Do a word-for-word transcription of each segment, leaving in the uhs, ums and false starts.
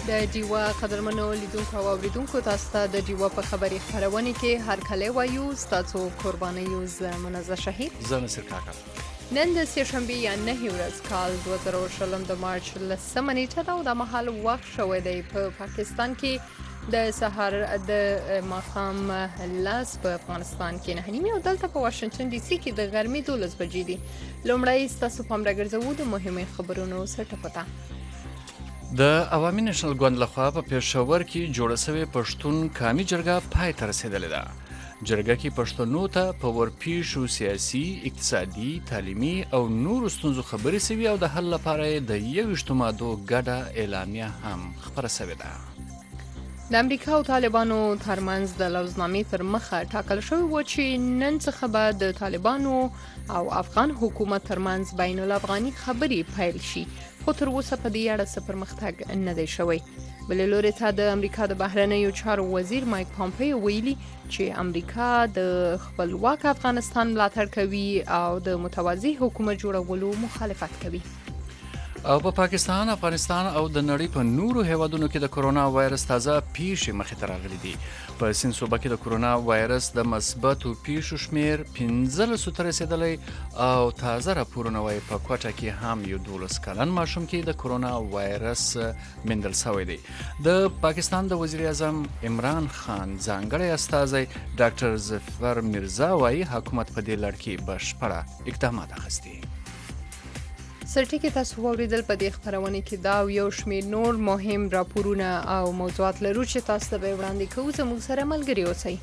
د ډیوا قدرمنو لیدونکو او اوریدونکو تاسو ته د ډیوا په خبري خبرونه کې هر کله وایو ستاسو قرباني یوز منزه شهید زه نصر کاکا نن د سهشنبه یا نه ورځ کال دوه زره او شلم د مارچ لسمه نیټه دا د محل وخت شوی دی په پا پاکستان کې د سهار د ماښام لاس په افغانستان کې نه نیمه او دلته په واشنگټن ډي سي کې د غرمې دولس بجې دي لومړی ستاسو پام راګرځوو د مهمه خبرونو سرټپټه د عوامي نېشنل ګوند لخوا په پېښور کې جوړه شوې پښتون قومي جرګه پای ته رسېدلې ده. جرګه کې پښتنو ته په ورپېښو سیاسي، اقتصادي، تعلیمي او نورو ستونزو خبرې شوي او د حل لپاره یې د یوویشتو مادو ګډه اعلامیه هم خپره شوې ده. د امریکا او طالبانو ترمنځ د لوزنامې تر مخه ټاکل شوی و چې نن څخه به د طالبانو او افغان حکومت ترمنځ بین الافغاني خبرې پیل شي خو تر اوسه په دې اړه څه پرمختګ نه دی شوی. بلې لوري ته د امریکا د بهرنیو چارو وزیر مایک پامپیو ویلي چې امریکا د خپلواک افغانستان ملاتړ کوي او د متوازی حکومت جوړولو مخالفت کوي. او په پا پاکستان، افغانستان او د نړۍ په نورو هیوادونو کې د کرونا وایرس تازه پیښې مخې ته راغلي دي. په سین صوبه کې د کرونا وایرس د مثبتو پیښو شمیر پنځلسو ته رسېدلی او تازه راپورونه وایي په کوټه کې هم یو دولس کلن ماشوم کې د کرونا وایرس موندل شوی دی. د پاکستان د وزیر اعظم عمران خان ځانګړی استازی ډاکټر ظفر میرزا وایي حکومت په دې لړ کې بشپړه اقدامات اخیستي. سرټیکې تاسو واوریدل په دې خبرونه کې دا یو شمېر نور مهم راپورونه او موضوعات لرو چې تاسو ته به وړاندې کوو زموږ سره ملګري اوسئ.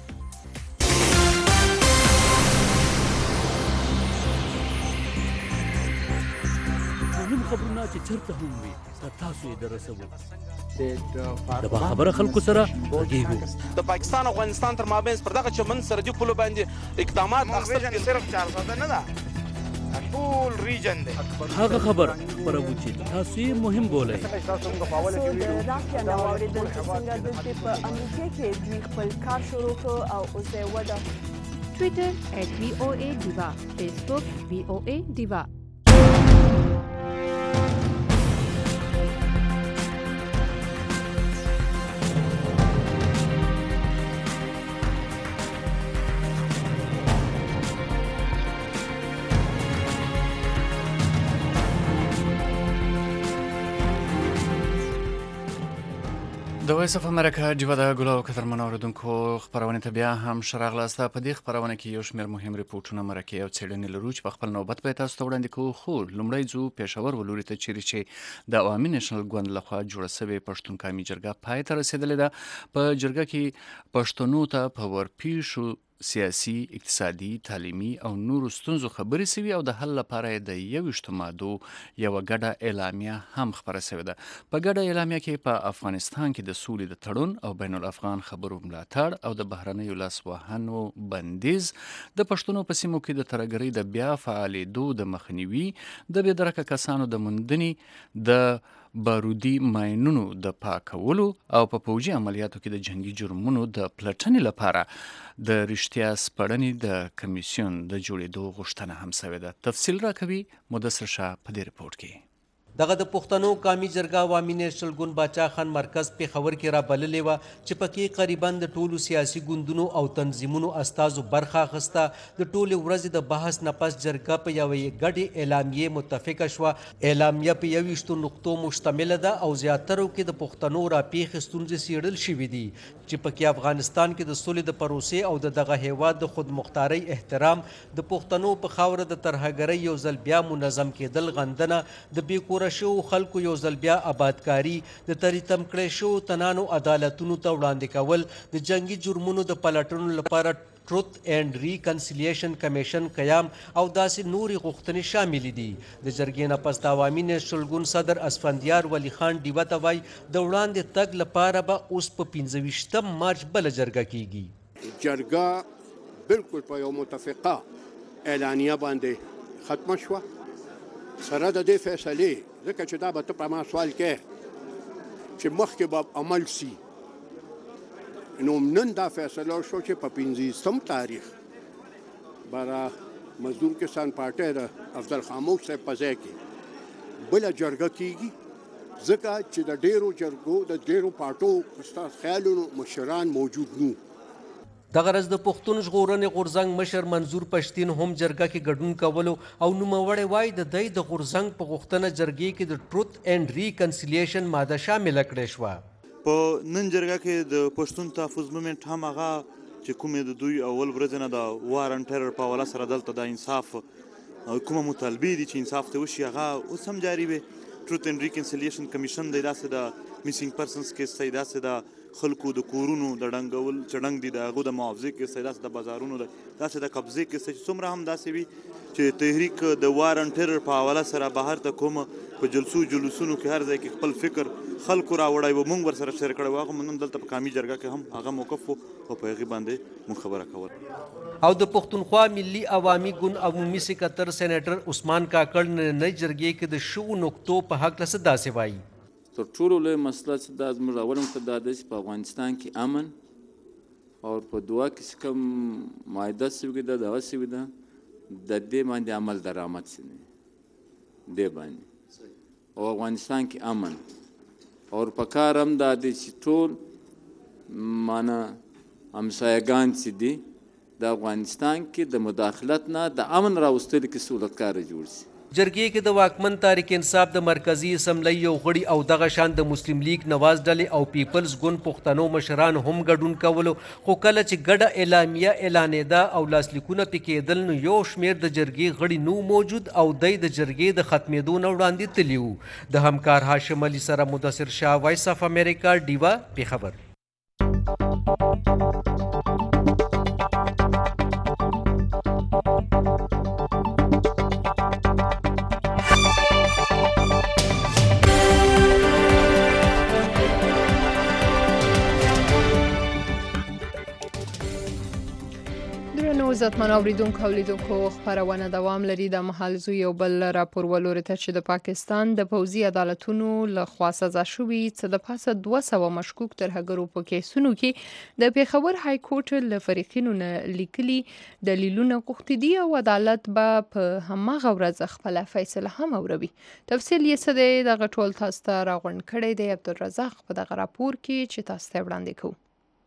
مهم خبرونه چې چېرته هم وي تاسو یې درسوو د باخبره خلکو سره غږیږو. د پاکستان او افغانستان تر مابین پر دغه چمن سرحدي پولو باندې اقدامات اخیستل صرف چار ساده نه ده ټول ریجن دی. هغه خبر خبرو چې تاسو یې مهم بولئ. تاسو د راشیا نو اوریدل چې څنګه د په امریکا کې دوی خپل کار شروع کړ او اوس یې وده. ټویټر ایټ وی او ای دیوا، فیسبوک وی او ای دیوا. د وایس اف امریکا ډیوا د ګلو قدرمنو اوریدونکو خبرونه ته بیا هم ښه راغلاست. په دې خبرونه کې یو شمېر مهم ریپورټونه، مرکې او څېړنې لرو چې په خپل نوبت به تاسو ته وړاندې کوو. خو لومړی ځو پېښور ولوري ته چیرې چې د عوامي نېشنل ګوند لخوا جوړه شوې پښتون قومي جرګه پای ته رسېدلې ده. په جرګه کې پښتنو ته په ورپېښو سیاسي، اقتصادي، تعلیمي او نورو ستونزو خبرې شوي او د حل لپاره یې د یوویشتو مادو یوه ګډه اعلامیه هم خپره شوې ده. په ګډه اعلامیه کې په افغانستان کې د سولې د تړون او بین الافغان خبرو ملاتړ او د بهرنیو لاسوهنو بندیز، د پښتنو په سیمو کې د ترهګرۍ د بیا فعالېدو د مخنیوي، د بېدرکه کسانو د موندنې، د بارودي ماینونو د پاکولو او په پوځي عملیاتو کې د جنگي جرمونو د پلټنې لپاره د رښتیا سپړنې د کمیسیون د جوړېدو غوښتنه هم شوې ده. تفصیل راکوي مدثر شاه په دې رپورټ کې. دغه د پښتنو قومي جرګه عوامي نېشنل ګوند باچا خان مرکز پېښور کې را بللې وه چې پکې قریبا د ټولو سیاسي ګوندونو او تنظیمونو استازو برخه اخیسته. د ټولې ورځې د بحث نه پس جرګه په یوې ګډې اعلامیې متفقه شوه. اعلامیه په یوویشتو نقطو مشتمله ده او زیاترو کې د پښتنو راپېښې ستونزې څېړل شوي دي چې پکې افغانستان کې د سولې د پروسې او د دغه هیواد د خودمختارۍ احترام، د پښتنو په خاوره د ترهګرۍ یو ځل بیا منظم کېدل غندنه، د بې شو خلکو یو ځل بیا آبادکاري، د تریتم کړی شو تنانو عدالتونو ته وړاندې کول، د جنگي جرمونو د پلټنو لپاره ټروت اینډ ریکنسیلیشن کمیشن قیام او داسې نورې غوښتنې شاملې دي. د جرګې نه پس د عوامي نېشنل ګوند صدر اسفندیار ولی خان ډیوه ته وایي د وړاندې تګ لپاره به اوس په پنځه ویشتم مارچ بله جرګه کیږي. جرګه بالکل په یو متفقه اعلانیه باندې ختمه شوه سره د دې فیصلې، ځکه چې دا به ته په ما سوال کې چې مخکې به عمل سي. نو نن دا فیصله شو چې په پنځویشتم تاریخ برا مزدور کسان پارټۍ د افضل خاموش صاحب په ځای کې بله جرګه کیږي ځکه چې د ډیرو جرګو د ډیرو پارټو ستاسو خیالونو مشران موجود نو. دغه ورځ د پښتون ژغورنې غورځنګ مشر منظور پښتین هم جرګه کې ګډون کولو او نوموړی وایي د دی د غورځنګ په غوښتنه جرګې کې د ټروت اینډ ریکنسیلیشن ماده شامله کړې شوه. په نن جرګه کې د پښتون تحفظ مومنټ هم هغه چې کومې د دوی اول ورځ نه د وار ان ټرر په حواله سره دلته د انصاف کومه مطالبې دي چې انصاف ته وشي هغه اوس هم جاري وي. ټروت اینډ ریکنسیلیشن کمیشن دی، داسې د میسینګ پرسنس کیس دی، داسې د خلکو د کورونو د ډنګول چې ډنګ دي د هغو د معاوضې کیس دی، داسې د بازارونو دی، داسې د قبضې کیس دی چې څومره هم داسې وي چې تحریک د وار ان ټرر په حواله سره بهر ته کوم په جلسو جلوسونو کې هر ځای کې خپل فکر خلکو راوړی و، موږ ورسره شیر کړی و، هغه موږ نن دلته په قامي جرګه کې هم هغه موقف و او په هغې باندې موږ خبره کول. او د پښتونخوا ملي عوامي ګوند عمومي سکرټر سینیټر عثمان کاکړ نننۍ جرګې کې د شوو نقطو په هکله څه داسې وایي. تر ټولو لوی مسله چې دا زموږ اول مقصد دا دی چې په افغانستان کې امن او په دعا کې چې کوم معاهده سوې ده دغه سوې ده د دې باندې عمل درآمد شي دې باندې او افغانستان کې امن او په کار هم دا دی چې ټول معنی همسایګان چې دي د افغانستان کې د مداخلت نه د امن راوستلو کې سهولتکاره جوړ شي. جرګې کې د واکمن تحریک انصاف د مرکزی اسمبلی یو غړي او دغه شان د مسلم لیگ نواز ډلې او پیپلز ګوند پښتنو مشران هم ګډون کولو، خو کله چې ګډه اعلامیه اعلانېده او لاسلیکونه پې کېدل نو یو شمېر د جرګې غړي نو موجود او دی د جرګې د ختمېدو نه وړاندې تلي وو. د همکار هاشم علي سره مدثر شاه، وایس اف امریکا، ډیوا، پېښور. عزتمن اوریدونکو او لیدونکو خبرونه دوام لري. د مهال زو یو بل راپور ولوري ته چې د پاکستان د پوځي عدالتونو له خوا سزا شوي څه د پاسه دوه سوه مشکوک ترهګرو په کیسونو کې د پیښور های کورټ له فریقینو نه لیکلي دلیلونه غوښتي دي او عدالت به په هماغه ورځ خپله فیصله هم اوروي. تفصیل یې څه دی دغه ټول تاسو ته راغونډ کړی دی عبدالرزاق په دغه راپور کې چې تاسو ته وړاندې کوو.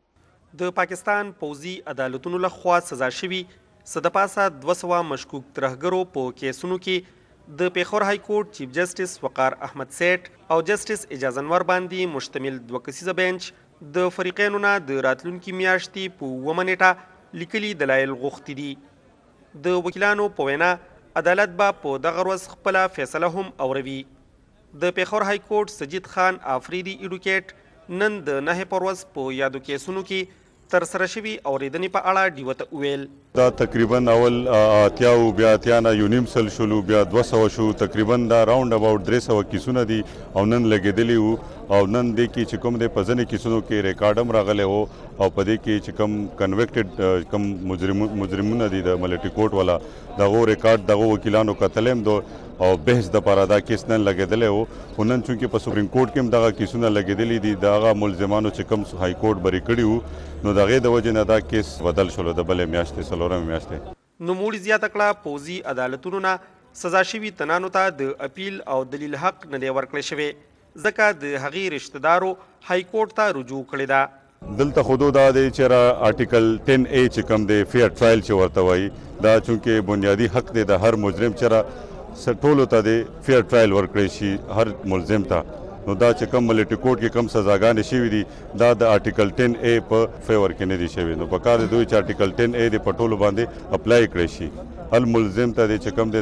د پاکستان پوځي عدالتونو له خوا سزا شوي څه د پاسه دوه سوه مشکوک ترهګرو په کیسونو کې د پیښور های کورټ چیف جسټس وقار احمد سیټ او جسټس اعجاز انور باندې مشتمل دوه کسیزه بینچ د فریقینو نه د راتلونکي میاشتې په اوومه نیټه لیکلي دلایل غوښتي دي. د وکیلانو په وینا عدالت به په دغه ورځ خپله فیصله هم اوروي. د پیښور های کورټ سجید خان آفریدي ایډوکیټ نن د نهې په ورځ په یادو کیسونو کې تر سره شوي اورېدنې په اړه ډیوه ته وویل. دا تقریبا اول اتیاو بیا اتیا نه یو نیم سل شلو بیا دوه سوه شو، تقریبا دا راوند اباوټ درې سوه کیسونه دي او نن لګېدلي وو او نن دې کې چې کوم دی په ځینې کیسونو کې ریکارډ هم راغلی و او په دې کې چې کوم کنویکټډ کوم مجرمونه دي د ملټي کورټ والا دغو ریکارډ دغو وکیلانو کتلی هم دو او بحث دپاره دا کیس نن لګېدلی و. خو نن چونکې په سپریم کورټ کې هم دغه کیسونه لګېدلي دي د هغه ملزمانو چې کوم های کورټ بری کړي وو نو د هغې د وجې نه دا کیس بدل شولو د بلې میاشتې څلورمې میاشتې. نوموړي زیاته کړه پوځي عدالتونو نه سزا شوي تنانو ته د اپیل او دلیل حق نه دی ورکړی شوی ځکه د هغې رشته دارو های کورټ ته رجوع کړې ده. دلته خودو دا دی چې را آرټیکل ټین ای چې کوم دی فیر ټرایل چې ورته وایي دا چونکې بنیادي حق دی د هر مجرم چې را ټولو ته دی فیر ټرایل ورکړی شي هر ملزم ته. نو دا چې کوم ملټي کورټ کې کوم سزاګانې شوي دي دا د آرټیکل ټین ای په فیور کې نه دي شوي. نو په کار دی دوی چې آرټیکل ټین ای د په ټولو باندې اپلای کړی شي هر ملزم ته دی چې کوم دی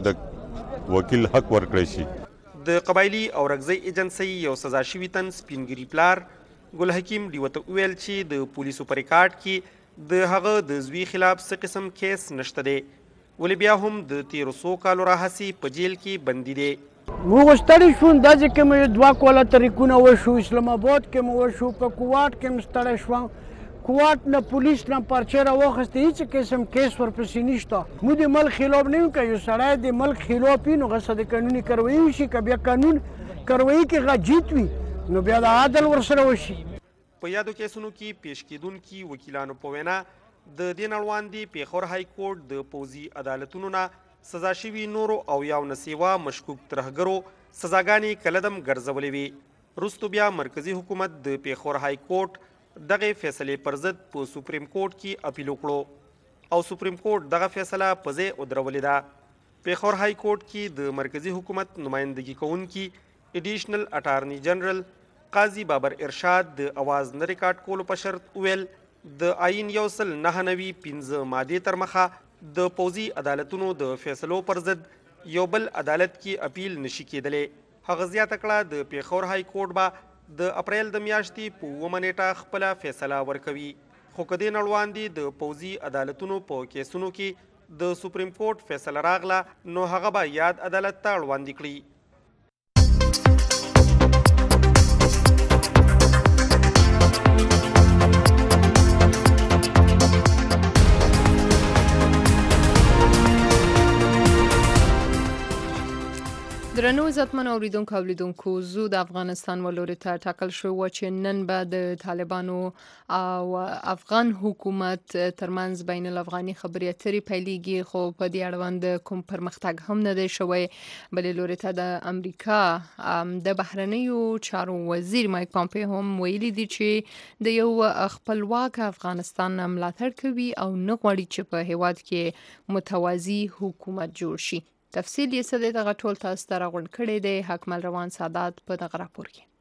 د وکیل حق ورکړی شي. د قبایلي او رګزی ایجنسۍ یو سزا شوي تن سپینګري پلار ګل حکیم ډیوه ته وویل چې د پولیسو په ریکارډ کې د هغه د زوی خلاف څه قسم کیس نشته دی ولې بیا هم د تیرو څو کالو راهیسې په جیل کې بندي دی. موږ ستړي شو داسې کې مې دوه کاله طریقونه وشو اسلام آباد کې مې وشو په کوواټ کې مې ستړی شوم کوواټ نه پولیس نه پرچې راواخیستې هېڅ قسم کیس ورپسې نشته. موږ د ملک خلاف نه یو که یو سړی د ملک خلاف وي نو هغه د قانوني کاروایي وشي که بیا قانون کاروایي کې هغه جیت وي نو بیا د عدل ورسره وشي. په یادو کیسونو کې پیش کېدونکي وکیلانو په وینا د دې نه وړاندې پیښور های کورټ د پوځي عدالتونو نه سزا شوي نورو او یاونه سیوا مشکوک ترهګرو سزاګانې کله دم ګرځولې وي. وروستو بیا مرکزی حکومت د پیښور های کورټ دغه فیصلې پر ضد په سپریم کورټ کې اپیل وکړو او سپریم کورټ دغه فیصله په ځای ودرولې ده. پیښور های کورټ کې د مرکزی حکومت نمایندګي کوونکي ایډیشنل اټارنی جنرال قاضي بابر ارشاد د اواز نه ریکارډ کولو په شرط ویل د آئین یو سل نهه نوي پنځه مادې تر مخه د پوځي عدالتونو د فیصلو پر ضد یو بل عدالت کې اپیل نشي کېدلی. هغه زیاته کړه د پیښور های کورټ به د اپریل د میاشتې په اوومه نیټه خپله فیصله ورکوي. خو که دې نه وړاندې د پوځي عدالتونو په کیسونو کې د سپریم کورټ فیصله راغله نو هغه به یاد عدالت ته وړاندې کړي. درنو عزتمن اوریدونکو او لیدونکو زو د افغانستان ولوري ته ټاکل شو و چې نن به د طالبانو او افغان حکومت ترمنځ بین الافغاني خبرې اترې پیلېږي، خو په دې اړوند کوم پرمختګ هم نه دی شوی. بلې لوري ته د امریکا د بهرنیو چارو وزیر مایک پامپیو هم ویلي دي چې د یو خپلواک افغانستان ملاتړ کوي او نه غواړي چې په هیواد کې متوازی حکومت جوړ شي. تفصیل یې څه دی دغه ټول تاسو ته راغونډ کړی دی. حکمل روان سادات په دغه راپور کې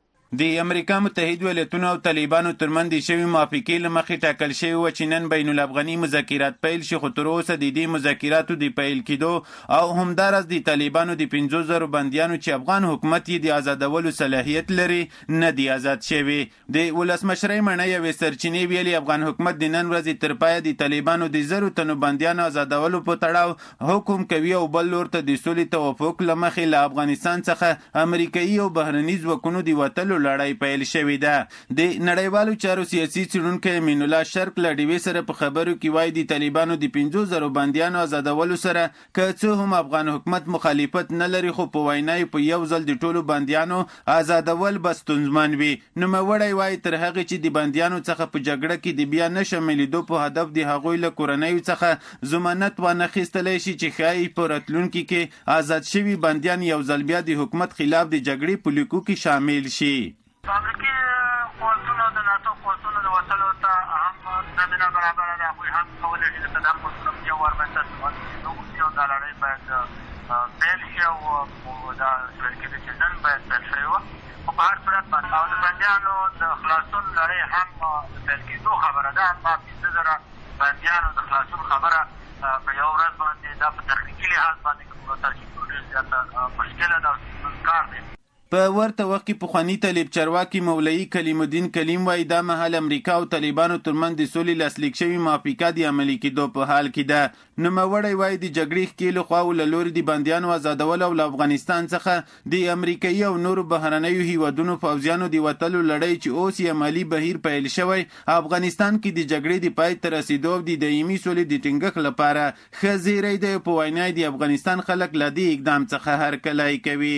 د امریکا متحد ایالاتونو او طالبانو ترمنځ د شوی موافقې له مخې ټاکل شوی و چې نن بین الافغاني مذاکرات پیل شي، خو تر اوسه د دې مذاکراتو د پیل کېدو او همداراز د طالبانو د پنځو زرو بندیانو چې افغان حکومت یې د آزادولو صلاحیت لري نه دی آزاد شوی. د ولسمشرۍ مڼۍ یوې سرچینې ویلي افغان حکومت د نن ورځې تر پایه د طالبانو د زرو تنو بندیانو آزادولو په تړاو حکم کوي او بل لور ته د سولې توافق له مخې له افغانستان څخه امریکایي او بهرني ځواکونو د وتلو لړۍ پیل شوې ده. د نړیوالو چارو سیاسي څېړونکی امین الله شرق له ډیوې سره په خبرو کې وایي د طالبانو د پنځو زرو بندیانو آزادولو سره که څه هم افغان حکومت مخالفت نه لري، خو په وینا یې په یو ځل د ټولو بندیانو آزادول به ستونزمن وي. نوموړی وایي تر هغې چې د بندیانو څخه په جګړه کې د بیا نه شاملېدو په هدف د هغوی له کورنیو څخه ضمانت وانخیستلی شي چې ښایي په راتلونکي کې آزاد شوي بندیان یو ځل بیا د حکومت خلاف د جګړې په لیکو کې شامل شي. د امریکې قوتونو د ناتو قوتونو د وتلو ته هم زمینه برابره ده. هغوی هم کولی شي چې دا قوتونه یو وار باید وغوښتي او دا لړۍ باید پیل شي او دا ویل کېږي چې نن باید پیل شوې وه، خو په هر صورت باندې او د بندیانو د خلاصون لړۍ هم پیل کېدو خبره ده. همدا پنځه زره بندیانو د خلاصون خبره په یوه ورځ باندې دا په تخنیکي لحاظ باندې ترکیب ډېر زیاته مشکله ده او ستونزمن کار دی. په ورته وخت کې پخواني طالب چارواکي مولوي کلیم الدین کلیم وایي دا مهال امریکا او طالبانو ترمنځ د سولې لاسلیک شوي موافقه د عملي کېدو په حال کې ده. نوموړی وایي د جګړې ښکېلو خواو له لوري د بندیانو آزادول او له افغانستان څخه د امریکایي او نورو بهرنیو هیوادونو پوځیانو د وتلو لړۍ چې اوس یې عملي بهیر پیل شوی افغانستان کې د جګړې د پای ته رسېدو او د دایمي سولې د ټینګښت لپاره ښه زیری دی. په وینا یې د افغانستان خلک له دې اقدام څخه هرکلی کوي.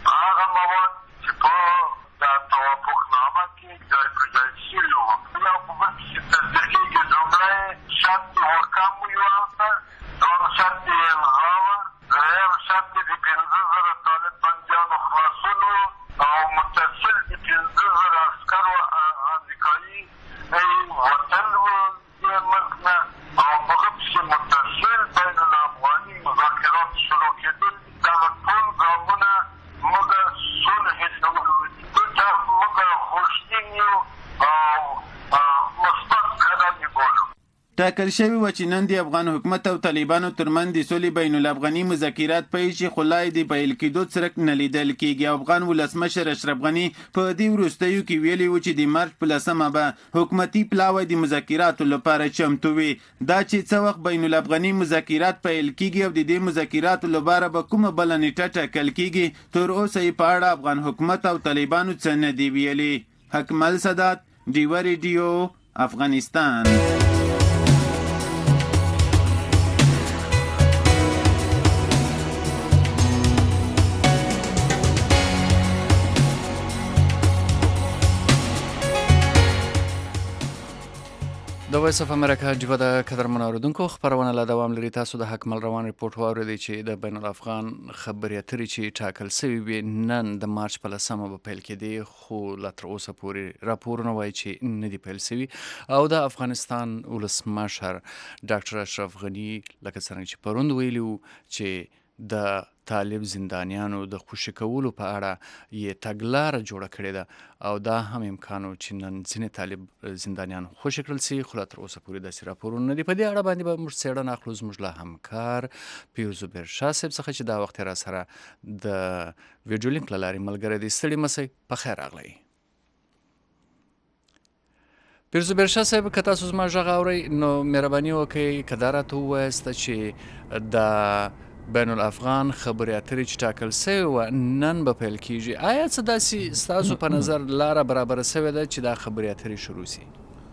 ټاکل شوی و چې نن د افغان حکومت او طالبانو ترمنځ د سولې بین الافغاني مذاکرات پیل شي، خو لا یې د پیل کېدو څرک نه لیدل کېږي. افغان ولسمشر اشرف غني په دې وروستیو کې ویلي و چې د مارچ په لسمه به حکومتي پلاوی د مذاکراتو لپاره چمتو وي. دا چې څه وخت بین الافغاني مذاکرات پیل کېږي او د دې مذاکراتو لپاره به کومه بله نیټه ټاکل کېږي تر اوسه یې په اړه افغان حکومت او طالبانو څه نه دي ویلي. حکمل سادات، ډیوه ریډیو، افغانستان. د وایس اف امریکا جبه د قدرمنو اوریدونکو خبرونه لا دوام لري. تاسو د حکمل روان ریپورت واورئ چې د بین الافغان خبري اترې چې ټاکل شوی وي نن د مارچ په لسمه به پیل کېدي، خو لا تر اوسه پورې راپورونه وایي چې نه دي پیل شوي. او د افغانستان ولسمشر ډاکټر اشرف غني لکه څرنګه چې پروند ویلي وو چې د طالب زندانیانو د خوشي کولو په اړه یې تګلاره جوړه کړې ده او دا هم امکان و چې نن ځینې طالب زندانیان خوشي کړل سي، خو لا تر اوسه پورې داسې راپورونه نه دي. په دې اړه باندې به موږ څېړنه اخلو زموږ له همکار پیروز زبیر شاه صاحب څخه چې دا وخت را سره د ویډیو لینک له لارې ملګری دی. ستړي مسئ، په خیر راغلی. پیروز زبیر شاه صاحب، که تاسو زما غږ اورئ نو مهرباني وکړئ که دا راته ووایاست چې د بین الافغان خبري اترې چې ټاکل سوی وه نن به پیل کیږي، آیا څه داسې ستاسو په نظر لاره برابره سوې ده چې دا خبري اترې شروع سي؟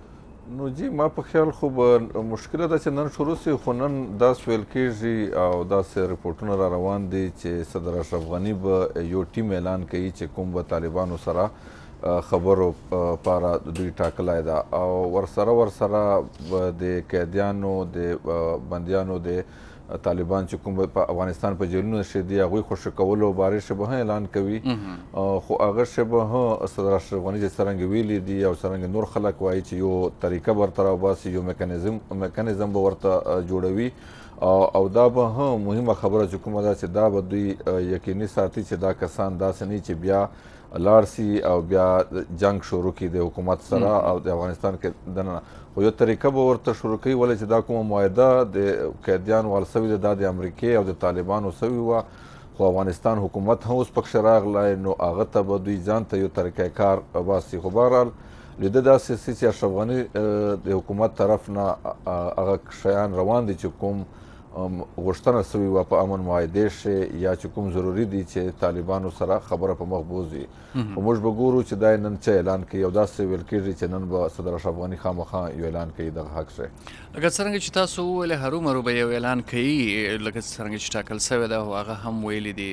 نو جی ما په خیال خو به مشکله ده چې نن شروع سي، خو نن داسې ویل کېږي او داسې رپورټونه را روان دي چې صدر اشرف غني به یو ټیم اعلان کوي چې کوم به طالبانو سره خبرو لپاره دوی ټاکلی ده او ورسره ورسره به د قیدیانو د بندیانو د طالبان چې کوم په افغانستان په جیلونو شي دي هغوی خوشي کولو باره شی به هم اعلان کوي، خو هغه شی به هم صدر اشرف غني چې څرنګه ویلي دي او څرنګه نور خلک وایي چې یو طریقه به ورته راوباسي، یو میکانیزم میکانیزم به ورته جوړوي او دا به هم مهمه خبره چې کومه ده چې دا به دوی یقیني ساتي چې دا کسان داسې نه چې بیا لاړ سي او بیا جنگ شروع کړي د حکومت سره او د افغانستان کې دننه، خو یو طریقه به ورته شروع کوي ولې چې دا کومه معاهده د قیدیانو وال سوې ده دا د امریکې او د طالبانو سوې وه، خو افغانستان حکومت هم اوس پکښې راغلی نو هغه ته به دوی ځان ته یو طریقه کار باسي. خو بهرحال لیده داسې سي چې اشرف غني د حکومت طرف نه هغه شیان روان دي چې کوم غوښتنه سوې وه په امن معاهدې شي یا چې کوم ضروري دي چې طالبانو سره خبره په مخ بوځي، خو موږ به ګورو چې دا نن څه اعلان کوي او داسې ویل کېږي چې نن به صدر اشرف غني خامخا یو اعلان کوي دغه حق شی. لکه څرنګه چې تاسو وویلې هرومرو به یو اعلان کوي لکه څرنګه چې ټاکل سوی ده او هغه هم ویلي دي،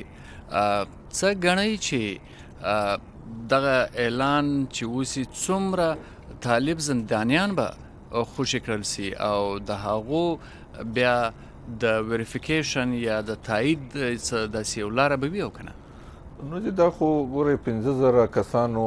څه ګڼئ چې دغه اعلان چې وسي څومره طالب زندانیان به خوشي کړل سي او د هغو بیا د ویریفیکیشن یا د تایید داسې یو لاره به وي او که نه؟ نو چې دا خو ګورئ پنځه زره کسانو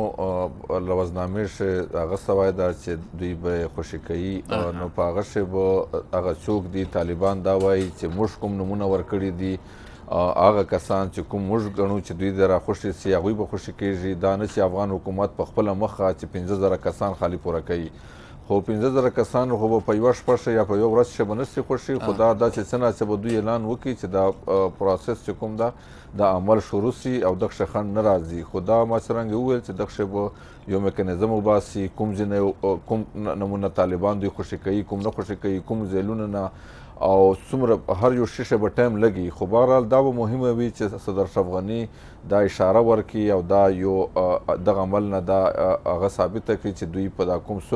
لوظنامې شی هغه سوی ده چې دوی به یې خوشي کوي نو په هغه شی به هغه څوک دي طالبان دا وایي چې موږ کوم نومونه ورکړي دي هغه کسان چې کوم موږ ګڼو چې دوی د راخوشي سي هغوی به خوشي کېږي، دا نه چې افغان حکومت په خپله مخه چې پنځه زره کسان خالي پوره کوي، خو پنځه زره کسانو خو به په یوه شپه شي یا په یوه ورځ شي به نه سي خوشي، خو دا دا چې څه ناڅه به دوی اعلان وکړي چې دا پروسس چې کوم ده دا عمل شروع سي او دغه شی خنډ نه راځي، خو دا ما څرنګه وویل چې دغه شی به یو میکانیزم وباسي، کوم ځینې کوم نمونه طالبان دوی خوشي کوي کوم نه خوشي کوي، کوم ځایلونه نه او څومره هر یو شی به ټایم لګي، خو بهرحال دا به مهمه وي چې صدر اشرف غني دا اشاره ورکړي او دا یو دغه عمل نه دا هغه ثابته کړي چې دوی په دا کوم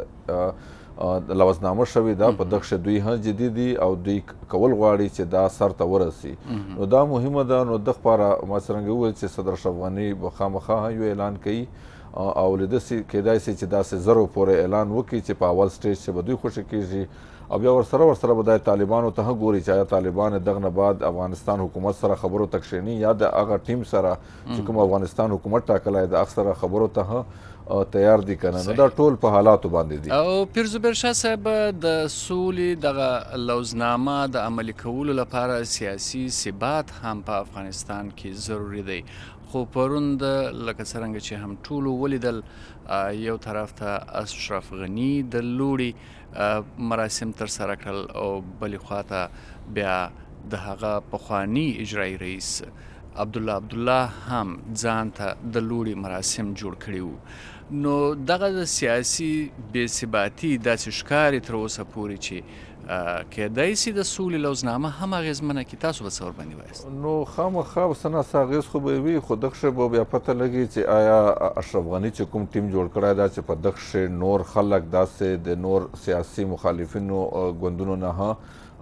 صلح لوظنامه شوې ده په دغه شی دوی هم جدي دي او دوی کول غواړي چې دا سر ته ورسي، نو دا مهمه ده. نو دغه لپاره ما څرنګه وویل چې صدر اشرف غني به خامخا یو اعلان کوي او لیداسې کیدای سي چې داسې زرو پورې اعلان وکړي چې په اول سټیج چې به دوی خوشي کېږي او بیا ورسره ورسره به دا طالبانو ته هم ګوري چې آیا طالبان دغه نه بعد افغانستان حکومت سره خبرو ته کښېني یا د هغه ټیم سره چې کوم افغانستان حکومت ټاکلی د هغه سره خبرو ته هم تیار دي که نه، نو دا ټول په حالاتو باندې دي. او پیر زبیر شاه صاحب د سولې دغه لوظنامه د عملي کولو لپاره سیاسي ثبات هم په افغانستان کې ضروري دی، خو پروند لکه څرنګه چې هم ټولو ولیدل یو طرف ته اشرف غني د لوړي مراسم ترسره کړل او بلې خواته بیا د هغه پخواني اجرایي رئیس عبدالله عبدالله هم ځان ته د لوړي مراسم جوړ کړي وو، نو دغه د سیاسي بې ثباتي داسې ښکاري تر اوسه پورې چې کیدای سي د سولې لوظنامه هم اغېزمنه کړي، تاسو به څه ورباندې وایاست؟ نو خامخا څه ناڅه اغېز خو به وي، خو دغه شی به بیا پته لګي چې آیا اشرف غني چې کوم ټیم جوړ کړی ده چې په دغه شی نور خلک داسې د نور سیاسي مخالفینو ګوندونو نه هم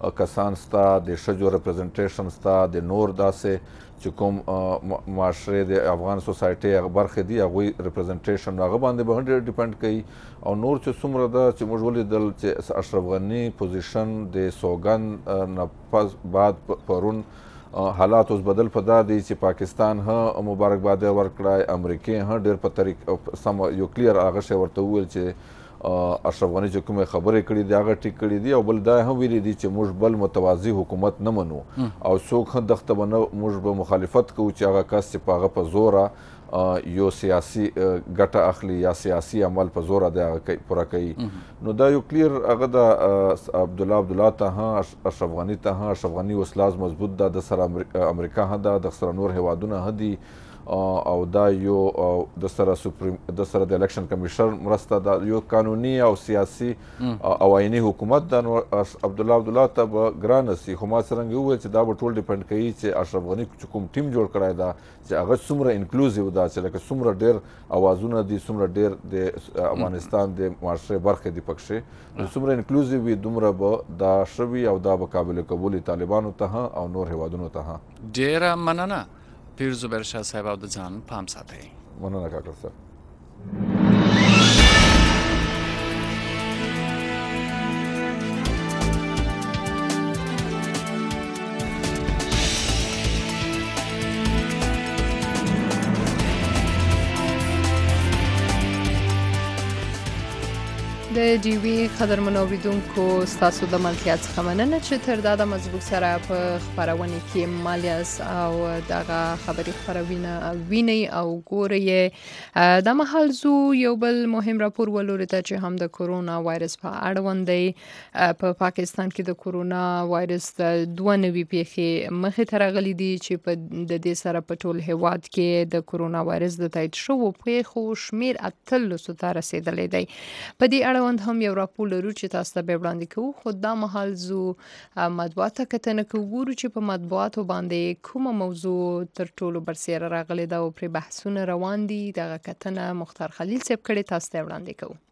کسان ستا د ښځو ریپرزنټیشن ستا د نور داسې چې کوم معاشرې د افغان سوسایټۍ هغه برخې دي هغوی ریپرزنټیشن هغه باندې به هم ډېر ډیپینډ کوي او نور چې څومره ده چې موږ ولیدل چې اشرف غني پوزیشن د سوګند نه پس بعد پرون حالات اوس بدل په دا دی چې پاکستان هم مبارکبادي ورکړی امریکې هم ډېر په طریق سم یو کلیر هغه شی ورته وویل چې اشرف غني چې کومې خبرې کړي دي هغه ټیک کړي دي او بل دا هم ویلي دي چې موږ بل متوازي حکومت نه منو او څوک هم دغه به نه موږ به مخالفت کوو چې هغه کس چې په هغه په زوره یو سیاسي ګټه اخلي یا سیاسي عمل په زوره د هغه پوره کوي نو دا یو کلیر هغه د عبدالله عبدالله ته هم اشرف غني ته هم اشرف غني اوس لاس مضبوط ده د سره امریکا هم ده د سره نور هیوادونه هم دي او دا یو د سره سپریم د سره د الیکشن کمیشن مرسته دا یو قانوني او سیاسي او عیني حکومت د عبدالله عبدالله ته به ګرانه سي خو ما څرنګه وویل چې دا به ټول ډیپینډ کوي چې اشرف غني چې کوم ټیم جوړ کړی دا چې هغه څومره انکلوزیو ده چې لکه څومره ډېر اوازونه دي څومره ډېر د افغانستان د معاشرې برخې دي پکښې څومره انکلوزیو وي دومره به دا ښه وي او دا به قابل قبول طالبانو ته او نور هیوادونو ته ډېره مننه پیر زبیر شاه صاحب او د ځان پام ساتئ. مننه کاکړ صاحب. د ډیوي قدرمنو اوریدونکو ستاسو د ملتیا څخه مننه چې تر دا د مزبوط سره په خبرونه کې مالیاس او دغه خبري خبرونه ویني او ګوري د محل زو یو بل مهم راپور ولوري ته چې هم د کورونا وایرس په اړه وندي په پاکستان کې د کورونا وایرس د دوه نوي پیښې مخې ته راغلي دي چې په د دې سره په ټول هیواد کې د کورونا وایرس د تایید شو پیښو شمیر اتلسو ته رسیدلی دی. په دې اړه هم یو راپور لرو چې تاسو ته به وړاندې کوو خو دا مهال زو مطبوعات ته کتنه کوو چې په مطبوعاتو باندې کومه موضوع تر ټولو برسېره راغلي دا او پر بحثونه روان دي دغه کتنه مختار خلیل صاحب کړي تاسو ته وړاندې کوو.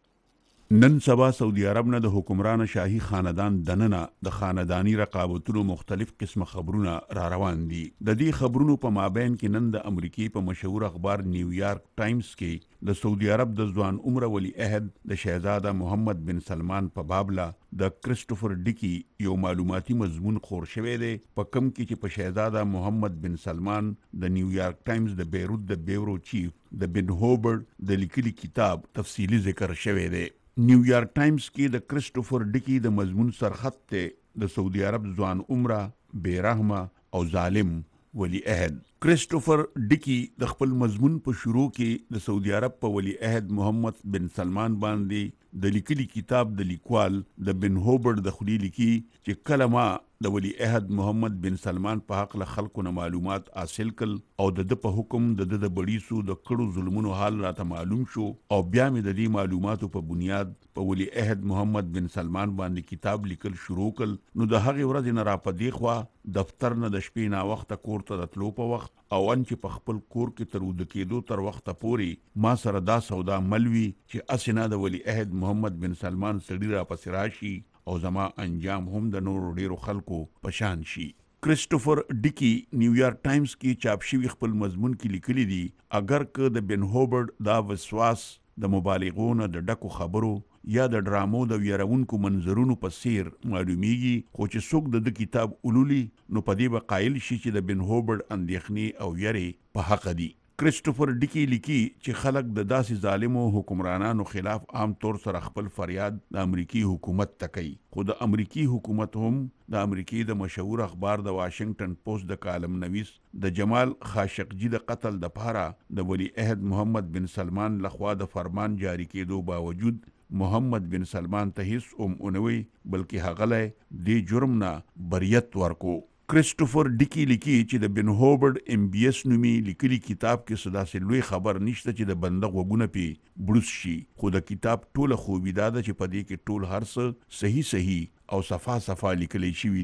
نن سبا سعودي عرب نه د حکمران شاهي خاندان دننه د خاندانی رقابتونو مختلف قسم خبرونه را روان دي. د دې خبرونو په مابین کې نن د امریکای په مشهور اخبار نیویارک ټایمز کې د سعودي عرب د ځوان عمر ولی عہد د شهزاده محمد بن سلمان په بابله د کریسټوفر ډیکی یو معلوماتي مضمون خور شوی دی په کم کې چې په شهزاده محمد بن سلمان د نیویارک ټایمز د بیروت د بیورو چیف د بن هوبرد د لیکلي کتاب تفصیلی ذکر شوی دی. نیویارک ټایمز کې د کریسټوفر ډیکی د مضمون سرخط ته د سعودي عرب ځوان عمره بے رحمه او ظالم ولی عہد. کریسټوفر ډیکی د خپل مضمون په شروع کې د سعودي عرب په ولی عہد محمد بن سلمان باندې د لیکلي کتاب د لیکوال د بن هوبرد د خولي لیکي چې کله ما د ولی عہد محمد بن سلمان په حق له خلکو نه معلومات حاصل کړل او د د په حکم د د د بړیسو د کړو ظلمونو حال راته معلوم شو او بیا مې د دې معلوماتو په بنیاد په ولی عہد محمد بن سلمان باندې کتاب لیکل شروع کړل. نو د هغې ورځې نه را په دې خوا دفتر نه د شپې ناوخته کور ته د تلو په وخت او ان چې په خپل کور کې تر وده کېدو تر وخته پورې ما سره دا سودا ملوي چې اسنه د ولی عہد محمد بن سلمان سړي را پسې راشي او زما انجام هم د نورو ډیرو خلکو پشان شي. کریسټوفر ډیکی نیویارک ټایمز کې چاپ شوی خپل مضمون کې لیکلي دي اگر که د بن هوبرد دا وسواس د مبالغونو د ډکو خبرو یا د ډرامو د ویرونکو منظرونو په سیر معلومیږي خو چې څوک د کتاب اولولي نو په دې به قایل شي چې د بن هوبرد اندېښنې او یری په حق دي. کریسټوفر ډیکی لیکي چې خلک د داسې ظالمو حکمرانانو خلاف عام طور سره خپل فریاد د امریکای حکومت ته کوي خو د امریکای حکومت هم د امریکای د مشهور اخبار د واشنگټن پوسټ د کالم نویس د جمال خاشقجي د قتل د پاره د ولی عہد محمد بن سلمان لخوا د فرمان جاری کېدو باوجود محمد بن سلمان ته هیڅ هم اونوي بلکې هغه له دې جرم نه بریت ورکو. کریسټوفر ډیکی لیکي چې د بن هوبرد ام بی اس نومي لیکلي کتاب کې صدا سي لوی خبر نشته چې د بنده غوګونه پی بروس شي خو د کتاب ټوله خوبي دا ده چې په دې کې ټول هر څه صحیح صحیح او صفا صفا لیکلي شوی دي.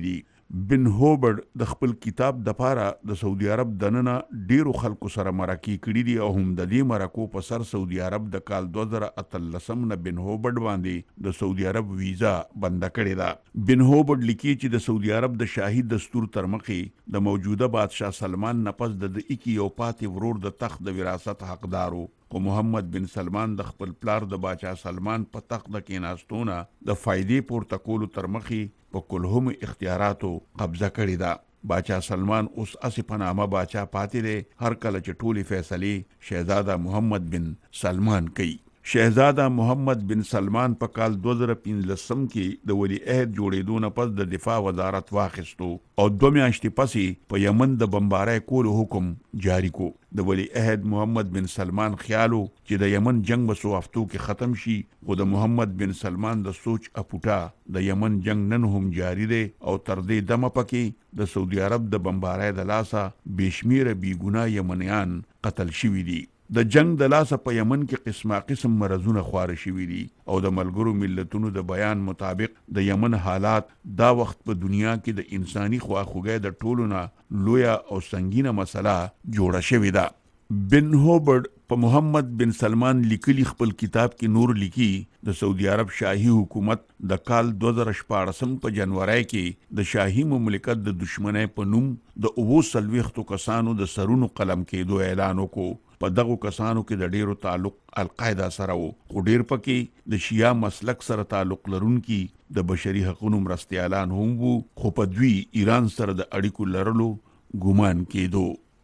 بن هوبرد د خپل کتاب د پاره د سعودي عرب دننه ډیرو خلکو سره مرکې کړي دي او هم د دې مرکو په سر سعودي عرب د کال دوه زره اتلسم نه بن هوبرد باندې د سعودي عرب ویزا بند کړې ده. بن هوبرد لیکي چې د سعودي عرب د شاهي دستور تر مخې د موجوده بادشاه سلمان نه پس د اکی یو پاتې ورور د تخت د وراثت حقدارو، خو محمد بن سلمان د خپل پلار د باچا سلمان په تخت د کېناستونه د فائدې پورته کولو تر مخې په کلهم اختیاراتو قبضه کړې ده. باچا سلمان اوس اسی په نامه باچا پاتې دی، هر کله چې ټولې فیصلې شهزاده محمد بن سلمان کوي. شهزاده محمد بن سلمان په کال دوه زره پنځلسم کې د ولی عهد جوړېدو نه پس د دفاع وزارت واخیستو او دوه میاشتې پسې په یمن د بمبارۍ کولو حکم جاری کو. د ولی عهد محمد بن سلمان خیالو چې د یمن جنگ به څو هفتو کې ختم شي، خو د محمد بن سلمان د سوچ اپوټا د یمن جنگ نن هم جاری دی او تر دې دمه پکې د سعودي عرب د بمبارۍ د لاسه بېشمیره بېګناه یمنیان قتل شوي دي. د جنگ د لاسه په یمن کې قسمه قسم مرضونه خواره شوي دي او د ملګرو ملتونو د بیان مطابق د یمن حالات دا وخت په دنیا کې د انساني خواخوږۍ د ټولو نه لویه او سنگینه مسله جوړه شوې ده. بن هوبرد په محمد بن سلمان لیکلي خپل کتاب کې نور لیکي د سعودي عرب شاهي حکومت د کال دوه زره شپاړسم په جنوري کې د شاهي مملکت د دشمنۍ په نوم د اوو څلوېښتو کسانو د سرونو قلم کېدو اعلان وکړو. په دغو کسانو کې د ډیرو تعلق القاعده سره وو، خو ډیر پکې د شیعه مسلک سره تعلق لرونکي د بشري حقوقو مرستیالان هم وو، خو په دوی ایران سره د اړیکو لرلو ګمان کېدو.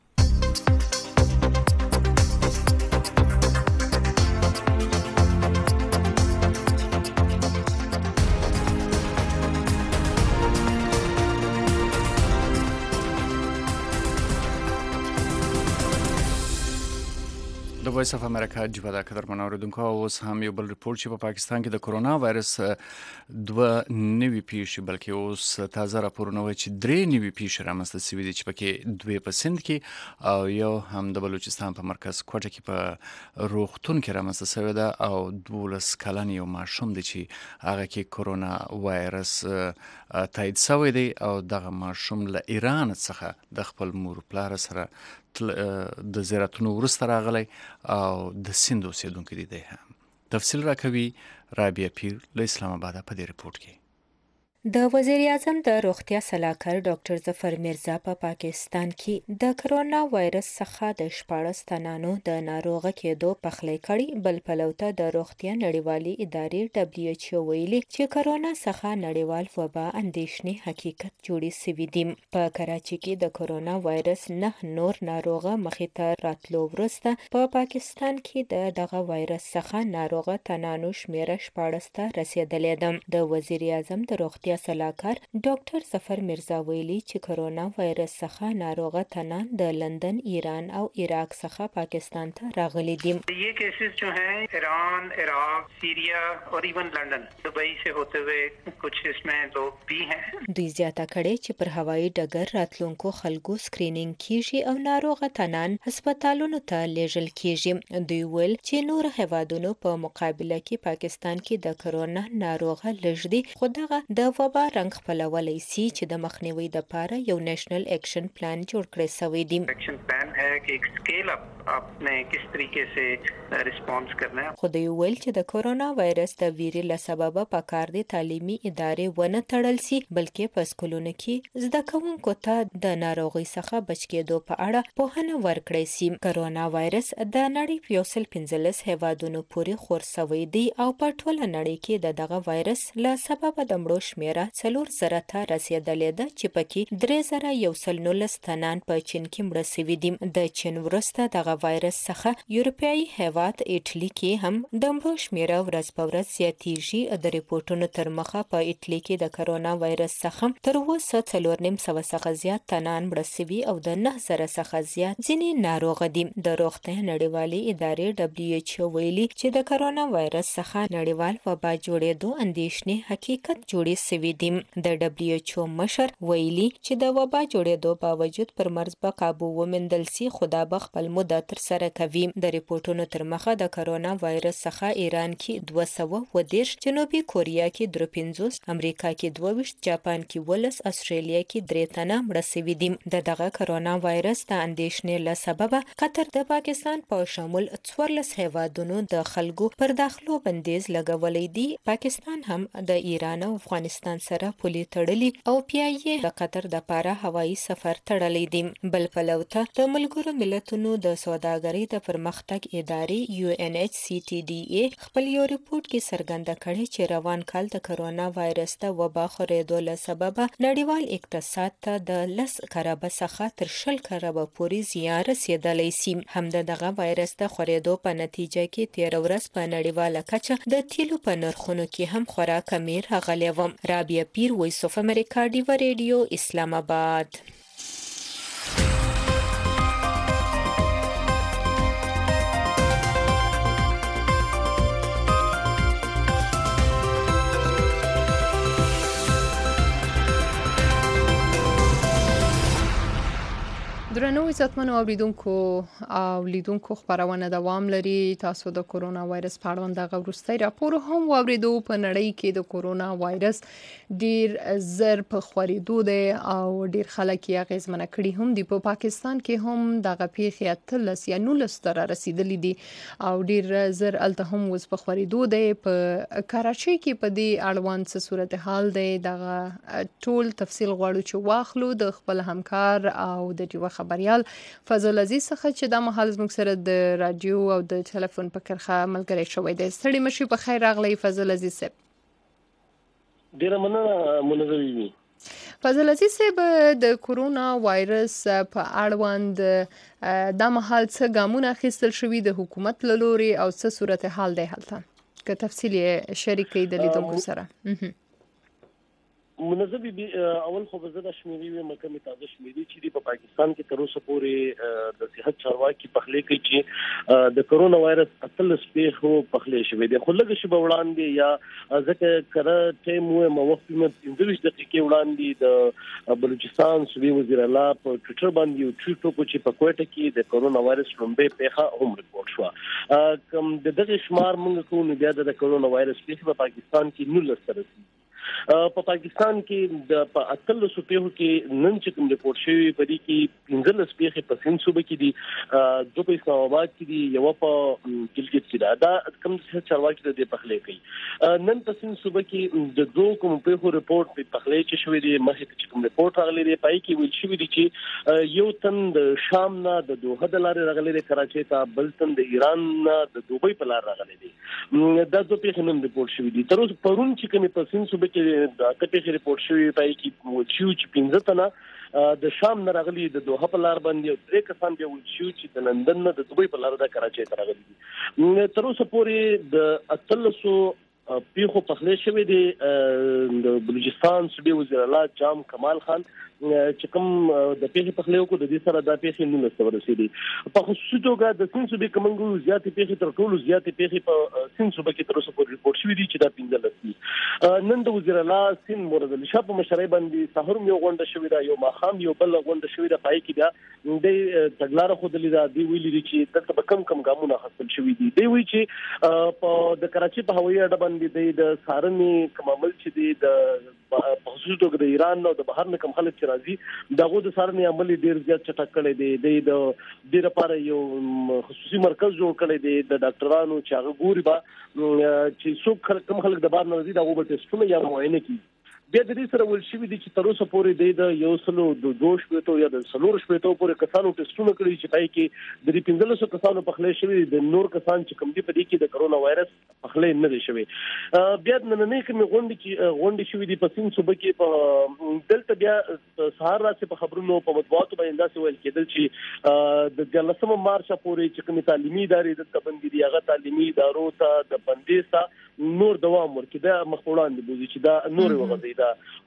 د وایس اف امریکا جبه د قدرمن اوریدونکو اوس هم یو بل ریپورت چې په پا پاکستان کې د کرونا وایرس دوه نوي پیښې بلکې اوس تازه راپورونه وایي چې درې نوي پیښې رامنځته شوي دي چې پکې دوی په سند کې او یو هم د بلوچستان په مرکز کوټه کې په روغتون کې رامنځته شوی ده او دولس کلن یو ماشوم دی چې هغه کې کرونا وایرس تایید شوی دی او دغه ماشوم له ایران څخه د خپل مور پلار سره د زیارتونو وروسته راغلی او د سند اوسیدونکی دی. هم تفصیل راکوي رابعه پیر له اسلام آباد په دې ریپورت کې. د وزیر اعظم د روغتیا سلاکار ډاکټر ظفر میرزا په پا پاکستان کې د کرونا وایرس څخه د شپاړس تنانو د ناروغه کېدو پخلی کړي. بل پلوته د روغتیا نړیوالې ادارې دبلیو ایچ او ویلي چې کرونا څخه نړیوال وبا اندېښنې حقیقت جوړې سوي دي. په کراچي کې د کرونا وایرس نه نور ناروغه مخې ته راتلو وروسته په پا پاکستان کې د دغه وایرس څخه ناروغه تنانو شمیره شپاړس ته رسېدلې ده. د وزیر اعظم د روغتیا سلاکار ډاکټر ظفر میرزا ویلي چې کرونا وایرس څخه ناروغه تنان د لندن، ایران او عراق څخه پاکستان ته راغلي دي. یہ کیسز جو ہیں ایران، عراق، سیریا اور ایون لندن، دبئی سے ہوتے ہوئے کچھ اس میں لوگ بھی ہیں. دوی زیاته کړي چې پر هوایي ډګر راتلونکو خلکو سکرینینګ کیږي او ناروغه تنان هسپتالونو ته لیږل کیږي. دوی ویل چې نور هیوادونو په مقابله کې پاکستان کې د کرونا ناروغه لږ دي، خو دغه د وبا رنګ خپلولی سي چې د مخنیوي دپاره یو نیشنل ایکشن پلان جوړ کړی سوی دی. ایکشن پلان ہے کہ ایک سکیل اپ آپ نے کس طریقے سے ریسپانس کرنا ہے. خو دوی ویل چې د کرونا وایرس د ویرې له سببه پکار دی تعلیمي ادارې ونه تړل سي، بلکې په سکولونو کې زده کوونکو ته د ناروغۍ څخه بچ کېدو په اړه پوهنه ورکړی سي. کرونا وایرس د نړۍ په یو سل پنځلس هیوادونو پورې خور سوی دی او په ټوله نړۍ کې د دغه وایرس له سببه د مړو شمیره څلور زره ته رسېدلې ده چې پکې درې زره یو سل نولس تنان په چین کې مړه سوي دي. د چین وروسته دغه وایرس څخه یورپیایي هیواد ایټلي کې هم د مړو شمیره ورځ په ورځ زیاتیږي. د ریپورټونو تر مخه په ایټلي کې د کرونا وایرس څخه تر اوسه څلور نیم سوه څخه زیات تنان مړه سوي او د نه زره څخه زیات ځینې ناروغه دي. د روغتیا نړیوالې ادارې دبلیو ایچ او ویلي چې د کرونا وایرس څخه نړیوال وبا جوړېدو اندېښنې حقیقت جوړې سوي دي. د دبلیو ایچ او مشر ویلي چې د وبا جوړېدو باوجود پر مرض به قابو وموندل سي، خو دا به خپل مدت ترسره کوي. د ریپورتونو تر مخه د کرونا وایرس څخه ایران کې دوه سوه اووه دېرش، جنوبي کوریا کې درې پنځوس، امریکا کې دوه ویشت، جاپان کې ولس، استرالیا کې درې تنه مړه شوي دي. د دغه کرونا وایرس د اندېښنې له سببه قطر د پاکستان په شمول څوارلس هیوادونو د خلکو پر داخلو بندیز لګولی دی. پاکستان هم د ایران او افغانستان سره پولې تړلي او بیا یې د قطر د پاره هوایي سفر تړلی دی. بل پلو ته د ملګرو ملتونو د سوداګرۍ د پرمختګ ادارې یو ان ایچ سی ټي ډي ای خپل یو ریپورت کې څرګنده کړې چې روان کال د کرونا وایرس د وبا خورېدو له سببه نړیوال اقتصاد ته د لس کربه څخه تر شل کربه پورې زیان رسېدلی سي. هم د دغه وایرس د خورېدو په نتیجه کې تیر ورځ په نړیواله کچه د تیلو په نرخونو کې هم خورا کمی راغلی و. رابعه پیر، وایس اف امریکا، ډیوا ریډیو، اسلام آباد. درنو عزتمنو اوریدونکو او لیدونکو، خبرونه دوام لري. تاسو د کرونا وایرس په اړه دغه وروستی راپور هم واوریدو. په نړۍ کې د کرونا وایرس ډیر زر په خورېدو دی او ډیر خلک یې اغیزمنه کړي هم دي. په پاکستان کې هم دغه پیښې اتلس یا نولس ته رسیدلې دي او ډیر زر الته هم اوس په خورېدو دی. په کراچۍ کې په دې اړوند څه صورتحال دی، دغه ټول تفصیل غواړو چې واخلو د خپل همکار او د ډیوا خبريال فضل عزیز څخه چې دا مهال زموږ سره د رادیو او د ټلیفون په کرخه ملګری شوی دی. ستړي مشي په خیر راغلی فضل عزیز صاحب. ډیره مننه منظري. فضل عزیز صاحب، د کرونا وایرس په اړوند دا مهال څه ګامونه اخیستل شوي د حکومت له لوري او څه صورتحال دی هلته، که تفصیل یې شریک کړئ د لیدونکو سره؟ منظم بي اول خو زه د شمیري وي مکمه تازه شمیري چې په پاکستان کې تر اوسه پورې د صحت چارواکي په خله کې چې د کرونا وایرس اتل سپیخ هو په خله شوی دی. خو لږ شی به وړاندې یا ځکه کړه ټیم مو موقف په انګلیش دقیقې وړاندې د بلوچستان صوبې وزیر اعلی په ټویټر باندې یو ټویټ وکړ چې په کوټه کې د کرونا وایرس لومبه پیښه هم ریپورت شو. کوم د دغه شمار موږ کوو بیا د کرونا وایرس پیښه په پاکستان کې نولس سره په پاکستان کې د په اتل صوبو کې نن چې کوم ریپورت شوی په دې کې پنځلس پیښې په سند صوبه کې دي، دوه په اسلام آباد کې دي، یو په ګلګت کې ده. دا کوم څه چارواکي د په خله کوي. نن په سند صوبه کې د دوه کوم پیښو ریپورت په خله کې شوی دی. مخکې چې کوم ریپورت راغلی دی پای کې ویل شوی دی چې یو تن د شام نه د دوه د لارې راغلی دی کراچۍ ته، بل تن د ایران نه د دوبۍ په لار راغلی دی. دا دوه پیښې نن ریپورت شوی دي. تر اوسه پرون چې کوم په سند صوبه کې د اته پیښې ریپورت شوی پای کې چې پنځه تنه د شام نه راغلي د دوه په لار باندې، درې کسان بیا وشو چې د لندن نه د دوبۍ په لار د کراچۍ ته راغلي دي. تر اوسه پورې د اتلسو پیښو په خله شوی دی. د بلوچستان صوبې وزیر اعلی جام کمال خان چې کوم د پیښې په خله کو د دې سره د پیښې نولس ته ورسېدي. په خصوصي توګه د سند صوبې کومنګو زیاتې پیښې تر ټولو زیاتې پیښې په سند صوبې کې تر اوسه پورې ریپورت شوې دي چې دا پنځلس دي. نن د وزیر اعلی سند مراد علي شاه په مشرۍ باندې سحر یو غونډه شوې ده، یو ماښام یو بل غونډه شوې ده. پای کې بیا د تګلارې خودلې ده. دی ویلي دي چې دلته به کم کم ګامونه اخیستل شوي دي. دی وایي چې په د کراچۍ په هوایي اډه باندې د سارنې کوم عمل چې دی د په خصوصي توګه د ایران او د بهر نه کوم خلک چې راځي دغه د سارنې عمل ډیر زیات چټک کړی دی. د ډیر لپاره یو خصوصي مرکز جوړ کړی دی د ډاکټرانو چې هغه ګوري با چې څوک کوم خلک د بهر نه راځي دغه به ټیسټونه یا معاینه کوي. بیا د دې سره ول شوی دي چې تر اوسه پورې د یو سلو د دوه شپېتو یا د څلور شپېتو پورې کسانو ټیسټونه کړي چې پای کې د پنځلسو کسانو په خله شوی د نور کسان چې کوم دي په دې کې د کرونا وایرس په خله نه دی شوی. بیا د نننې کوم غونډې چې غونډې شوې دي په سند صوبه کې په دلته بیا سهار راځي په خبرونو په مطبوعاتو باندې داسې ویل کېدل چې د دیارلسمه مارچ پورې چې کوم تعلیمي ادارې د تبندي دي هغه تعلیمي ادارو ته د بندیز ته نور دوام ورکړي. دا مخ وړاندې بوزي چې دا نور وغځي. خو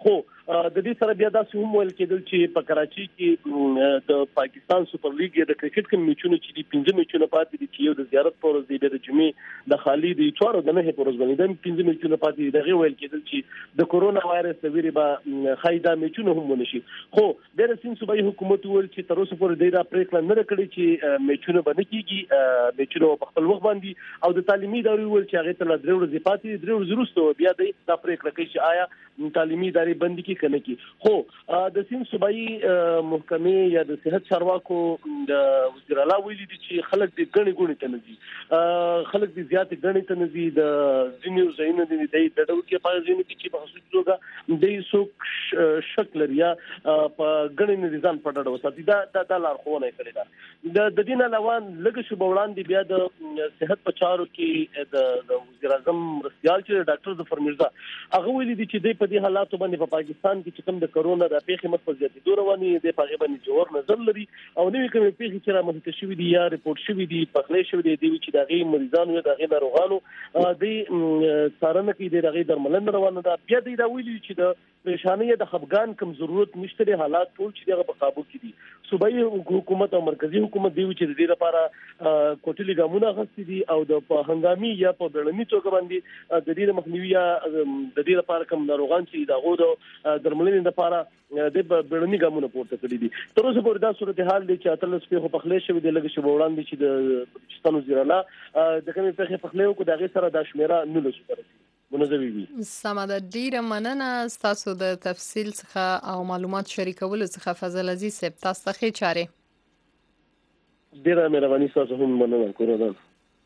د دې سره بیا داسې هم ویل کېدل چې په کراچي کې د پاکستان سوپر لیګ یا د کرکټ کوم میچونه چې دي پنځه میچونه پاتې دي چې یو د زیارت پر ورځ دی بیا د جمعې د خالي د چوارو د نه پر ورځ باندې د پنځه میچونه پاتې دي دغه ویل کېدل چې د کورونا وایرس د ویری به خایدا میچونه هم ونشي خو د رسین صوبایي حکومت ول چې تر اوسه پورې د پریکړه نه کړې چې میچونه باندې کیږي میچونه په خپل وخت باندې او د تعلیمي ادارې ول چې هغه ته درې ورځې پاتې درې ورځې وروسته بیا د پریکړه کوي چې آیا تعلیمي ادارې بند کی کنه کی خو د سین صوبایي محکمې یا د صحت چارواکو د وزیر اعلی ویلي دي چې خلک د غني غونې ته نزي خلک د زیات غني ته نزي د ځینو ځایونو د دې د ډول کې په ځینو کې چې په خصوصي توګه د سو شکل یا په غني نظام په ډول وساتي دا د لارښوونه کړې ده د د دین علاوه لږ شو وړاندې بیا د صحت په چارو کې د وزیر اعظم مرستيال چې ډاکټر ظفر مرزا هغه ویلي دي چې د په دې حالاتو باندې په پاکستان کې چې کوم د کرونا د پیښې مخ زیاتې رواني د پاغه باندې جوړ نظر لري او نوې کومې پیښې چې را مخکې شوې دي یا ریپورت شوې دي په خله شوې دي چې دغه مریضانو یا دغه ناروغانو د څارنه کې دغه درملنه روانه ده بیا د ویلي چې د پریشانۍ د خفګان کم ضرورت نشته حالات ټول چې دغه په قابو کې دي صوبایي حکومت او مرکزی حکومت دی چې د دې لپاره کوټلي ګامونه غوښتي دي او د هنګامي یا په بیړني توګه باندې د دې مخنیوي د دې لپاره کوم ناروغان چې دغه د درملنې لپاره د بیړني ګامونه پورته کړی دي تر اوسه پورې دا صورتحال دی چې اتلس په خو پخلې شوی د لګ شو وړاندې چې د پاکستان وزیر اعلی د کومې په پخلې کو دغه سره د شمیره نه لسو سمه ډیره مننه تاسو د تفصیل څخه او معلومات شریکولو څخه فضل عزیز صاحب تاسو ته چاره ډیره مهرباني تاسو هم مننه کوم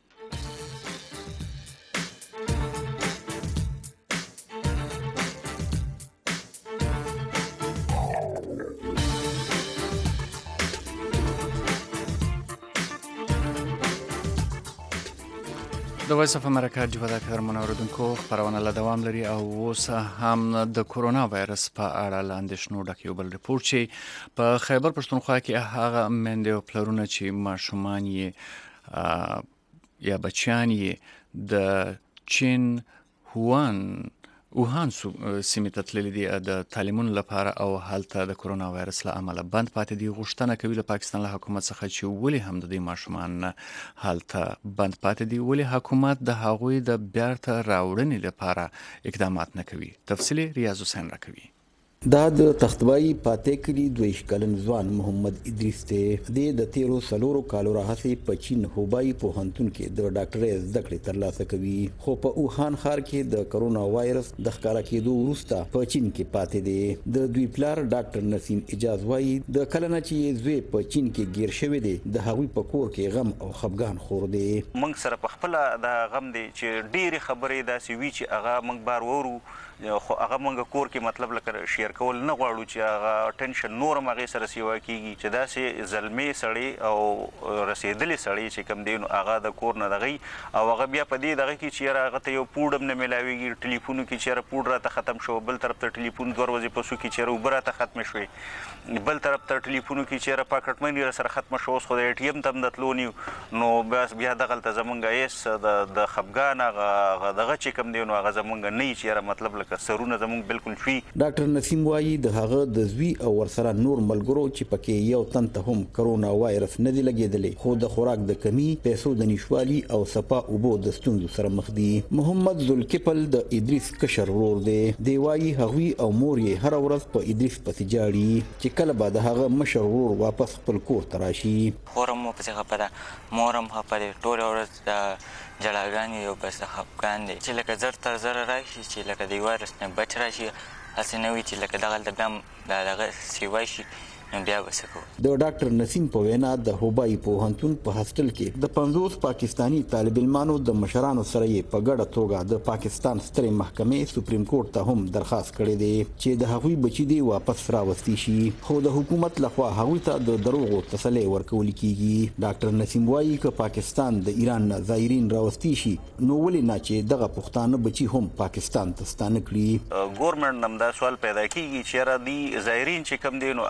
د وایس اف امریکا جوړه کړم منوردونکو خبرونه له دوام لري او اوس هم د کورونا وایرس په اړه لاندې شنو ډک یو بل ریپورت چې په خیبر پښتونخوا کې هغه مندې او پلرونه چې ماشومان یې یا بچیان یې د چین هوان ووهان سیمې ته تللي دي د تعلیمونو لپاره او هلته د کورونا وایرس له امله بند پاتې دي غوښتنه کوي له پاکستان له حکومت څخه چې ولې هم د دې ماشومان هلته بند پاتې دي ولې حکومت د هغوی د بیرته راوړنې لپاره اقدامات نه کوي تفصیلي ریاض حسین راکوي دا د تختبای پاتې کړي دوه کلن ځوان محمد ادریس ته د تیرو سلورو کالو راهسي په چین هوبای په هنتون کې د ډاکټر زده کړې ترلاسه کوي خو په ووهان ښار کې د کرونا وایرس د ښکارا کېدو وروسته په چین کې پاتې دي د دوی پلار ډاکټر نسیم اجاز وایي د کلنه چې زوی په چین کې گیر شوی دی د هغوی په کور کې غم او خفګان خور دی موږ سره په خپل د غم دی چې ډېری خبرې داسې وی چې هغه موږ بار وورو خو هغه موږ کور کې مطلب لکه شیر کول نه غواړو چې هغه ټینشن نور مغه سره سیوا کیږي چې دا سه زلمی سړی او رسیدلی سړی چې کم دین هغه د کور نه دغی او هغه بیا په دې دغه کې چې هغه ته یو پوډم نه ملاويږي ټلیفون کې چې پوډ راته ختم شو بل طرف ته ټلیفون دوه ورځې پسو کې چې وبره ته ختم شوی بل طرف ته ټلیفون کې چې پاکټ مې سره ختم شو خو د ای ټی ایم تم دتلونی نو بس بیا دغه ته زمونږه ایس د خفګان هغه دغه چې کم دین هغه زمونږه نه چې مطلب لکه سرونه زمونږ بالکل شوی ډاکټر نسیم وایي د هغه د زوی او ورسره نور ملګرو چې پکې یو تن ته هم کرونا وایرس نه دی لګیدلی خو د خوراک د کمی پیسو د نشوالي او صفا اوبو د ستونزو سره مخ دي محمد ذوالکفل د ادریس کشر ورور دی دی وایي هغوی او مور یې هر ورځ په ادریس پسې جاړي چې کله به د هغه مشر ورور واپس خپل کور ته راشي خورم مو پسې خپه ده مورم خپه دی ټوله ورځ د جلاګانې یو بس خفګان دی چې لکه زر تر زر راشي چې لکه د وایرس نه بچ راشي هسې نه وي چې لکه دغه د بیا د دغه سیوا شي نو بیا به څه کوو د ډاکټر نسیم په وینا د هوبای پوهنتون په هاسټل کې د پنځوس پاکستانی طالب علمانو د مشرانو سره یې په ګډه توګه د پاکستان سترې محکمې سپریم کورټ ته هم درخواست کړی دی چې د هغوی بچي دی واپس راوستي شي خو د حکومت لخوا هغوی ته د دروغو تسلی ورکول کیږي ډاکټر نسیم وایي که پاکستان د ایران نه زایرین راوستي شي نو ولې نه چې دغه پښتانه بچي هم پاکستان ته ستانه کړي ګورنمنت نم دا سوال پیدا کیږي چې را دي زایرین چې کم دی نو اغیرا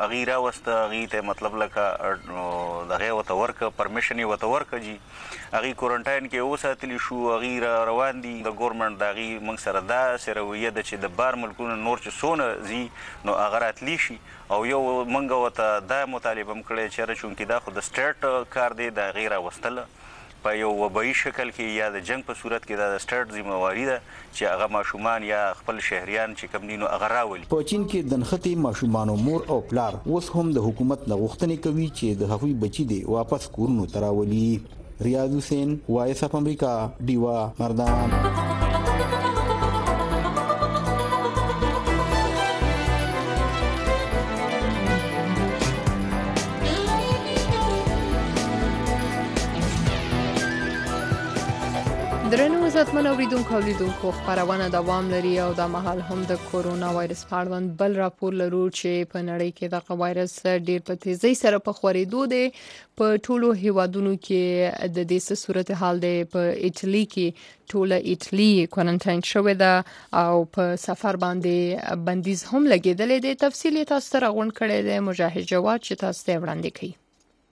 راوسته هغې ته مطلب لکه دغه یې ورته ورکړه پرمیشن یې ورته ورکړه جي هغې کورنټاین کې وساتلي شو هغې را روان دي د ګورمنټ د هغې موږ سره داسې رویه ده چې د بار ملکونه نور چې څونه ځي نو هغه راتلی شي او یو موږ ورته دا مطالبه هم کړی چېرې چونکې دا خو د سټیټ کار دی د هغې راوستله په یو وبایي شکل کې یا د جنګ په صورت کې دا د سټیټ ذمهواري ده چې هغه ماشومان یا خپل شهریان چې کوم دي نو هغه راولي. په چین کې د نښتې ماشومانو مور او پلار اوس هم د حکومت نه غوښتنې کوي چې د هغوی بچي دې واپس کورونو ته راولي. ریاض حسین، وایس اف امریکا، ډیوا مردان. درنو عزتمن اوریدونکو او لیدونکو خبرونه دوام لري او د مهال هم د کورونا وایرس په اړوند بل راپور لرو چې په نړۍ کې د وایرس ډیر په تیزی سره په خورېدو دی. په ټولو هیوادونو کې د دې صورت حال دی. په ایټالي کې ټوله ایټالي کوارنټاین شوې ده او په سفر باندې بندیز هم لګیدلې ده. تفصیل تاسو ته راغونډ کړی دی مجاهد جواد چې تاسو ته وړاندې کوي.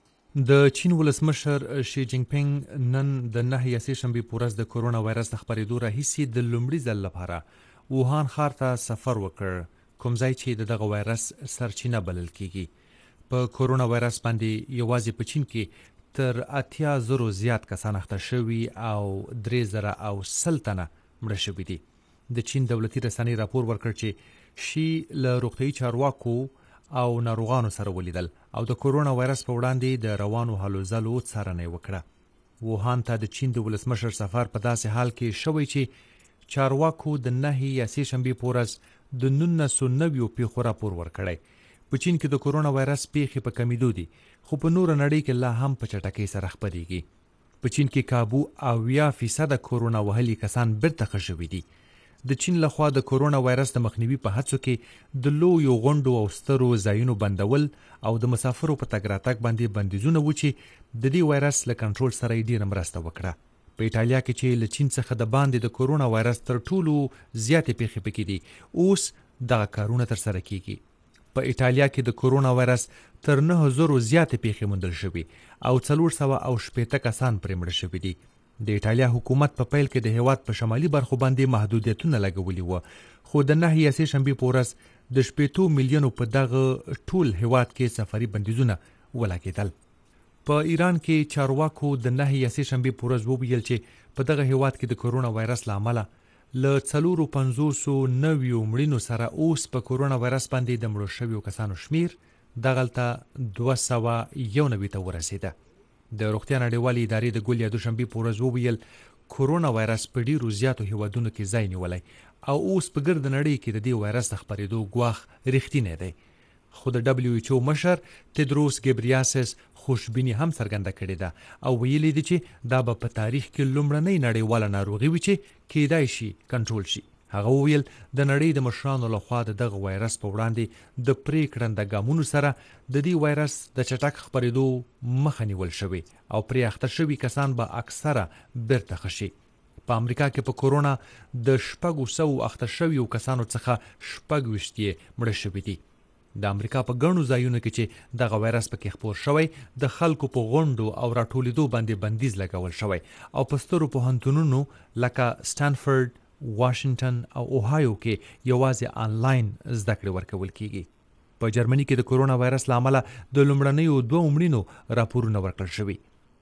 د چین ولسمشر شي جینګ پینګ نن د نهه یا سه شنبې په ورځ د کورونا وایرس د خپرېدو راهیسې د لومړي ځل لپاره ووهان ښار ته سفر وکړ، کوم ځای چې د دغه وایرس سرچینه بلل کیږي. په کورونا وایرس باندې یوازې په چین کې تر اتیا زرو زیات کسان اخته شوي او درې زره او سل تنه مړه شوي دي. د چین دولتي رسنۍ راپور ورکړ چې شي له روغتیایي چارواکو او ناروغانو سره ولیدل او د کورونا وایرس په وړاندې د روانو هلو ځلو څارنه یې وکړه. ووهان ته د چین د ولسمشر سفر په داسې حال کې شوی چې چارواکو د نهه یا سه شنبې په ورځ د نولس سوه نوي پیښو راپور ورکړی. په چین کې د کورونا وایرس پیښې په کمیدو دي خو په نوره نړۍ کې لا هم په چټکۍ سره خپرېږي. په چین کې کابو اویا فیصده کورونا وهلي کسان بیرته ښه شوي دي. د چین لخوا د کورونا وایرس د مخنیوي په هڅو کې د لویو غونډو او سترو ځایونو بندول او د مسافرو په تګ راتګ باندې بندیزونه و چې د دې وایرس له کنټرول سره یې ډېره مرسته وکړه. په ایټالیا کې چې له چین څخه د باندې د کورونا وایرس تر ټولو زیاتې پیښې پکې دي اوس دغه کارونه ترسره کیږي. په ایټالیا کې د کورونا وایرس تر نه زرو زیاتې پیښې موندل شوي او څلور سوه او شپېته کسان پرې مړه شوي دي. د ایټالیا حکومت په پیل کې د هیواد په شمالي برخو باندې محدودیتونه لګولي وو خو د نهه یا سه شنبې په ورځ د شپېتو میلیونو په دغه ټول هیواد کې سفري بندیزونه ولګېدل. په ایران کې چارواکو د نهه یا سه شنبې په ورځ وویل چې په دغه هیواد کې د کورونا وایرس له امله له څلورو پنځوسو نویو مړینو سره اوس په کورونا وایرس باندې د مړو شویو کسانو شمیر دغلته دوه سوه یو نوي ته ورسېده. د روغتیا نړیوالې ادارې د ګل یا دوشنبې په ورځ وویل کورونا وایرس په ډیرو زیاتو هیوادونو کې ځای نیولی او اوس په ګرد نړۍ کې د دې وایرس د خپرېدو ګواښ رښتینی دی. خو د ډبلیو ایچ او مشر تدروس ګبریاسس خوشبیني هم څرګنده کړې ده او ویلي دي چې دا به په تاریخ کې لومړنۍ نړیواله ناروغي وي چې کیدای شي کنټرول شي. هغه وویل د نړۍ د مشرانو لخوا د دغه وایرس په وړاندې د پریکړنده ګامونو سره د دې وایرس د چټک خپرېدو مخه نیول شوې او پرې اخته شوي کسان به اکثره بیرته ښه شي. په امریکا کې په کورونا د شپږو سوو اخته شویو کسانو څخه شپږ ویشت یې مړه شوي دي. د امریکا په ګڼو ځایونو کې چې دغه وایرس پکې خپور شوی د خلکو په غونډو او راټولېدو باندې بندیز لګول شوی او په سترو پوهنتونونو لکه سټانفورډ، واشنگټن او اوهایو کې یوازې آنلاین زده کړې ورکول کیږي. په جرمني کې د کورونا وایرس له امله د لومړنیو دوه مړینو راپورونه ورکړل شوي.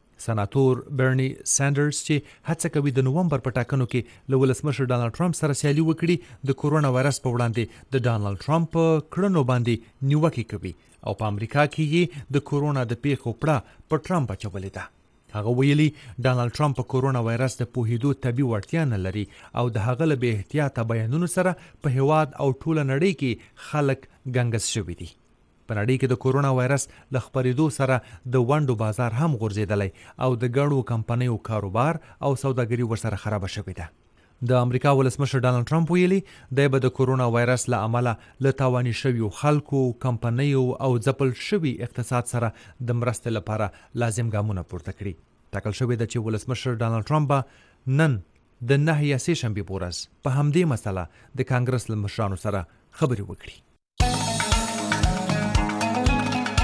سناتور برني سانډرز چې هڅه کوي د نومبر په ټاکنو کې له ولسمشر ډانلډ ټرمپ سره سیالي وکړي د کورونا وایرس په وړاندې د ډانلډ ټرمپ کړنو باندې نیوکې کوي او په امریکا کې یې د کورونا د پیښو پړه په ټرمپ اچولې ده. هغه ویلي ډانلډ ټرمپ په کورونا وایرس د پوهېدو طبي وړتیا نه لري او د هغه له بې احتیاطه بیانونو سره په هیواد او ټوله نړۍ کې خلک ګنګس شوي دي. په نړۍ کې د کورونا وایرس له خپرېدو سره د ونډو بازار هم غورځېدلی او د ګڼو کمپنیو کاروبار او سوداګري ورسره خرابه شوې ده. د امریکا ولسمشر ډانلډ ټرمپ ویلي دی به د کورونا وایرس له امله له تاواني شویو خلکو، کمپنیو او ځپل شوي اقتصاد سره د مرستې لپاره لازم ګامونه پورته کړي. ټاکل شوې ده چې ولسمشر ډانلډ ټرمپ به نن د نهه یا سه شنبې په ورځ په همدې مسله د کانګرس له مشرانو سره خبرې وکړي.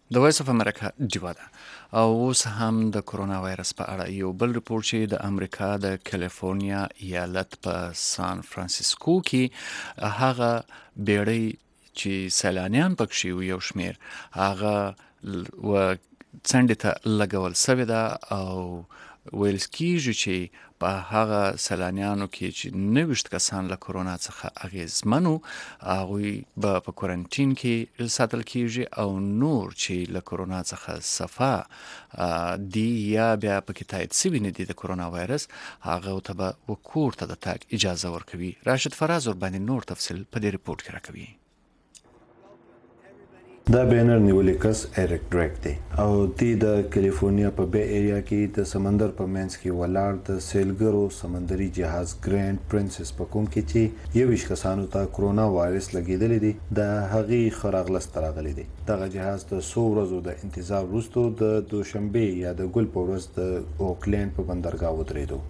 د وایس اف امریکا جیوا ده او اوس هم د کرونا وایرس په اړه یو بل ریپورت چې د امریکا د کالیفورنیا ایالت په سان فرانسیسکو کې هغه بیړۍ چې سیلانیان پکې یو شمیر هغه و څنډه ته لګول سوی ده او ویل کېږي چې په هغه سیلانیانو کې چې نوښت کسان له کرونا څخه اغیزمنو هغوی به په کوارنټین کې ساتل کېږي او نور چې له کرونا څخه صفا دی یا بیا پکې تایید سوي نه دي د کرونا وایرس هغه ته به کور ته د تګ اجازه ورکوي. راشد فراز ور باندې نور تفصیل په دې ریپورت کې راکوي. دا بینر نیولې کس ایرک ډریک دی او دی د کالیفورنیا په بی ایریا کې د سمندر په منځ کې ولاړ د سیلګرو سمندري جهاز ګرینډ پرنسس په کوم کې چې یویش کسانو ته کرونا وایرس لګیدلی دی د هغې خراغلس راغلی دی. دغه جهاز د څو ورځو د انتظار وروسته د دوشنبې یا د ګل په ورځ د اوکلینډ په بندرګاه ودرېدو.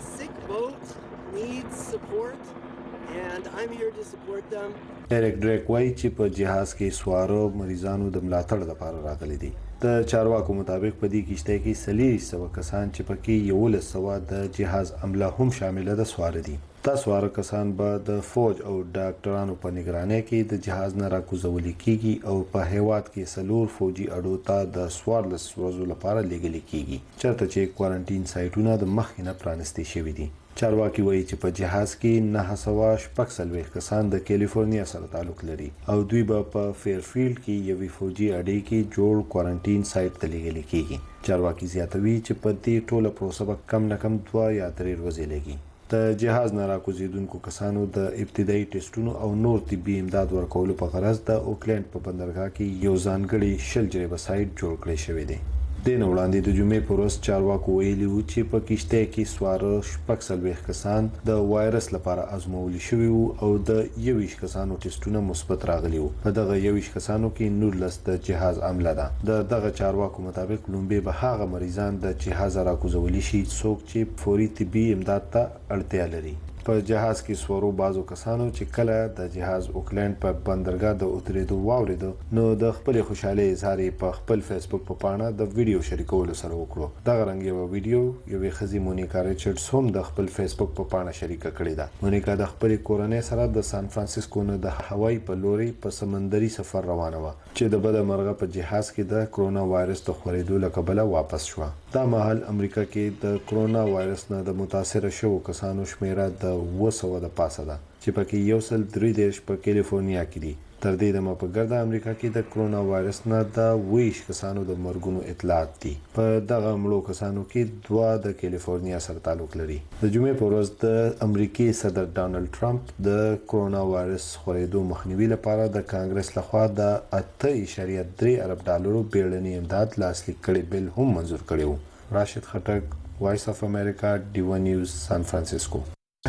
ایرک ډریک وایي چې په جهاز کې سواره مریضانو د ملاتړ لپاره راغلي دي. د چارواکو مطابق په دې کشته کې څلور سوه کسان چې پکې یولس سوه د جهاز عمله هم شامله ده سواره دي. دا سواره کسان به د فوج او ډاکټرانو په نگرانۍ کې د جهاز نه راکوزول کیږي او په هیواد کې څلور فوجي اډو ته د څوارلس ورځو لپاره لیږل کیږي چېرته چې کوارنټین سایټونه د مخکې نه پرانیستي شوي دي. چارواکي وایي چې په جهاز کې نه سوه شپږ څلوېښت کسان د کالیفورنیا سره تعلق لري او دوی به په فیرفیلډ کې یوې فوجي اډې کې جوړ کوارنټین سایټ ته لیږل کیږي. چارواکي زیاتوي چې په دې ټوله پروسه به کم نه کم دوه یا درې ورځې لګي. د جهاز نه راکوزېدونکو کسانو د ابتدایي ټیسټونو او نور طبي امداد ورکولو په غرض د اوکلینډ په بندرګاه کې یو ځانګړی شل جریبه سایټ جوړ کړی شوی دی. د نه وړاندې د جمعې په ورځ چارواکو ویلي وو چې په کشته کې سواره شپږ څلوېښت کسان د وایرس لپاره ازمویل شوي وو او د یویش کسانو ټیسټونه مثبت راغلي وو. په دغه یویش کسانو کې نولس د جهاز عمله ده. د دغه چارواکو مطابق لومبې به هغه مریضان د جهاز راکوزولی شي څوک چې فوري طبي امداد ته اړتیا لري. په جهاز کې سوارو بازو کسانو چې کله د جهاز اوکلینډ په بندرګاه د اترېدو واورېدو نو د خپلې خوشحالۍ اظهار په خپل فیسبوک په پاڼه د ویډیو شریکولو سره وکړو. دغه رنګ یوه ویډیو یوې ښځې مونیکا ریچارډز هم د خپل فیسبوک په پاڼه شریکه کړې ده. مونیکا د خپلې کورنۍ سره د سان فرانسیسکو نه د هوایي په لوري په سمندري سفر روانه وه چې د بده مرغه په جهاز کې د کرونا وایرس د خپرېدو له کبله واپس شوه. دا مهال امریکا کې د کرونا وایرس نه د متاثره شوو کسانو شمیره د اوه سوه د پاسه ده چې پکې یو سل درې دېرش په کالیفورنیا کې دي. تر دې دمه په ګرده امریکا کې د کرونا وایرس نه د ویش کسانو د مرګونو اطلاعات دي. په دغه مړو کسانو کې دوه د کالیفورنیا سره تعلق لري. د جمعې په ورځ د امریکای صدر ډانلډ ټرمپ د کرونا وایرس خپرېدو مخنیوي لپاره د کانګرس لخوا د اته اعشاریه درې ارب ډالرو بیړني امداد لاسلیک کړي بل هم منظور کړی و. راشد خټک، وایس اف امریکا، ډیو نیوز، سان فرانسیسکو.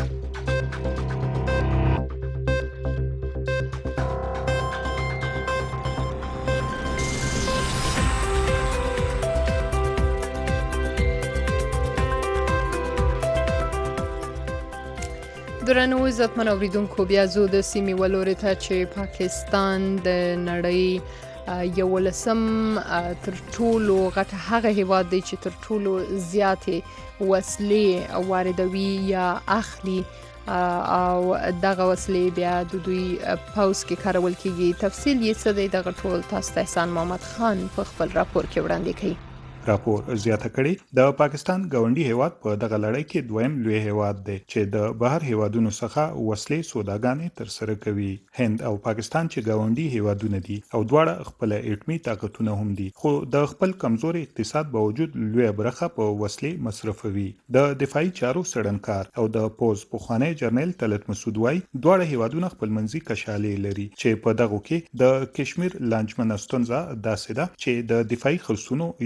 درنو عزتمن اوریدونکو بیا زو د سیمې ولورې ته چې پاکستان د نړۍ یولسم تر ټولو غټ هغه هیواد دی چې تر ټولو زیاتې وسلې واردوي یا اخلي او دغه وسلې بیا د دوی پوز کې کارول کیږي. تفصیل یې څه دی دغه ټول تاسو ته احسان محمد خان په خپل راپور کې وړاندې کوي. راپور زیاته کړي د پاکستان ګاونډي هیواد په دغه لړۍ کې دویم لوی هیواد دی چې د بهر هیوادونو څخه وسلې سوداګانې تر سره کوي. هند او پاکستان چې ګاونډي هیوادونه دي او دواړه خپل اټومي طاقتونه هم دي خو د خپل کمزوري اقتصاد باوجود لوی برخه په وسلې مصرفوي. د دفاعي چارو سړنکار او د پوز پخوانی جرنیل طلعت مسعود وايي دواړه هیوادونه خپل منځي کشالې لري چې په دغه کې د کشمیر لانجمن ستونزه داسې ده چې د دفاعي خرڅونو یو لوی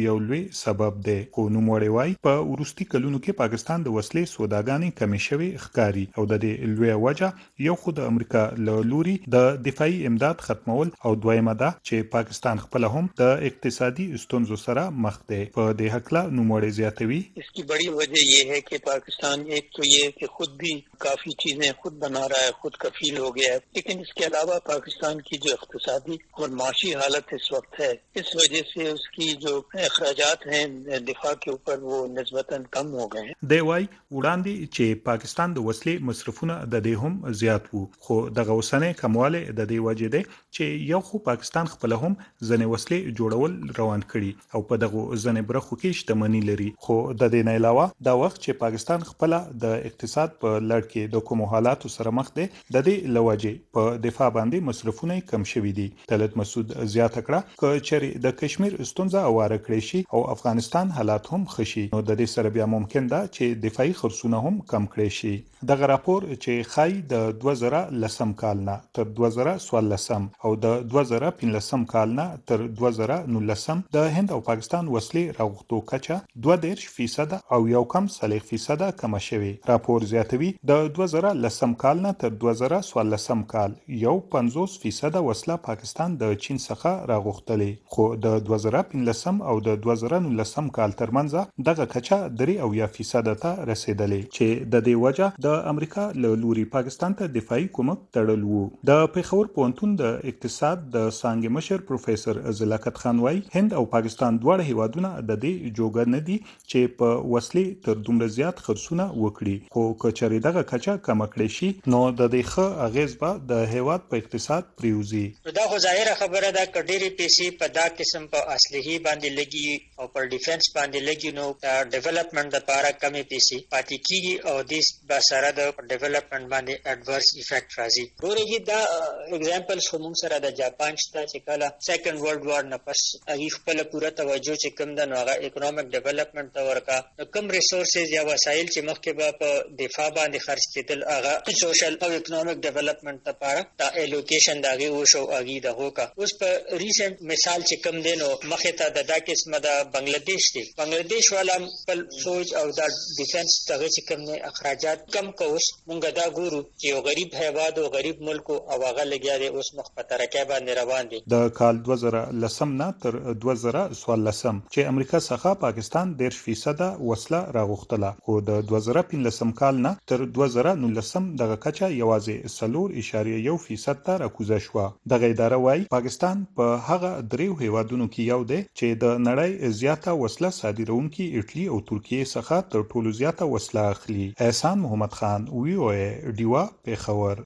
وسلې سبب دی. خو نوموړی وایي په وروستي کلونو کې پاکستان د وسلې سوداګانې کمې شوې ښکاري او د دې لویه وجه یو خو د امریکا له لوري د دفاعي امداد ختمول او دویمه ده چې پاکستان خپل هم د اقتصادي ستونزو سره مخ دی. په دې هکله نوموړی زیاتوي इसकी बड़ी वजह ये है कि पाकिस्तान एक तो ये कि खुद भी काफी चीजें खुद बना रहा है, खुद कफील हो गया है, लेकिन इसके अलावा पाकिस्तान की जो इक्तिसादी और माशी हालत इस वक्त है, इस वजह से उसकी जो अखराजात हैं दिफा के ऊपर वो निस्बतन कम हो गए हैं. دی وايي وړاندې چې پاکستان د وسلې مصرفونه د دې هم زیات وو، خو دغه اوسنۍ کمواله د دې وجې دی چې یو خو پاکستان خپل هم ځنې وسلې جوړول روان کړي او په دغه ځنې برخو کې شتمنۍ لري. خو د دې نه علاوه دا وخت چې پاکستان خپل د اقتصاد په لړ کې د کوم حالاتو سره مخ دی د دې لوجې په دفاع باندې مصرفونه کم شوي دي. طلعت مسعود زیاته کړه چې چېرې د کشمیر ستونزه اواره کړي شي او افغانستان حالات هم خشي نو د دې سره بیا ممکن ده چې دفاعي خرڅونه هم کم کړي شي. دغه راپور چې خای د دوه زره لسم کال نه تر دوه زره څوارلسم او د دوه زره پنځلسم کال نه تر دوه زره نولسم د هند او پاکستان وسلې راغوښتو کچه دوه دېرش فیصد او یو کم څلور فیصد کم شوي. راپور زیاتوي د دوه زره لسم کال نه تر دوه زره څوارلسم کال یو پنځوس فیصد وسله پاکستان د چین څخه راغوښتلې، خو د دوه زره پنځلسم او د دوه زره نولسم کال ترمنځ دغه کچه درې او یا فیصد ته رسیدلې چې د دې وجه د امریکا له لوري پاکستان ته دفاعي کومک تړل وو. د پیښور پوهنتون د اقتصاد د څانګې مشر پروفیسور زلاکت خان وایي هند او پاکستان دواړه هیوادونه د دې جوګه نه دي چې په وسلې تر دومره زیات خرڅونه وکړي، خو که چېرې دغه کچه کم کړي شي نو د دې ښه اغیز به د هیواد په اقتصاد پریوزي. دا خو ظاهره خبره ده که ډېرې پیسې په دا قسم په اسلحې باندې لګي او پر ډیفنس باندې لګي نو د ډیولپمنټ لپاره کمې پیسې پاتې کیږي او دې به سره د ډیولپمنټ باندې اډورس افیکټ راځي. ګورئ دا اگزامپلز خو موږ سره د جاپان شته چې کله سیکنډ ورلډ وار نه پس هغوی خپله پوره توجه چې کوم ده نو هغه اکنامک ډیولپمنټ ته ورکړه. نو کوم ریسورسز یا وسایل چې مخکې به په دفاع باندې خرڅ کېدل هغه سوشل او اکنامک ډیولپمنټ لپاره دا الوکیشن د هغې وشو هغې د هوکه. اوس په ریسنټ مثال چې کوم دی نو مخې ته د دا قسمه د بنګلادیش دی، بنګلادیش والا خپل فوج او دا ډیفنس دغه چې کوم دی اخراجات کم که اوس مونږ دا ګورو چې یو غریب هیواد او غریب ملک او هغه لګیا دی اوس مخ په ترقۍ باندې روان دی. د کال دوه زره لسم نه تر دوه زره څوارلسم چې امریکا څخه پاکستان دېرش فیصد وسله راغوښتله، خو د دوه زره پنځلسم کال نه تر دوه زره نولسم دغه کچه یوازې څلور اعشاریه یو فیصد ته راکوزه شوه. دغه اداره وایي پاکستان په هغه دریو هیوادونو کې یو دی چې د نړۍ زیاته وسله صادروونکي ایټالي او ترکیې څخه تر ټولو زیاته وسله اخلي. احسان محمد خان وی او ای ډیوا پیښور.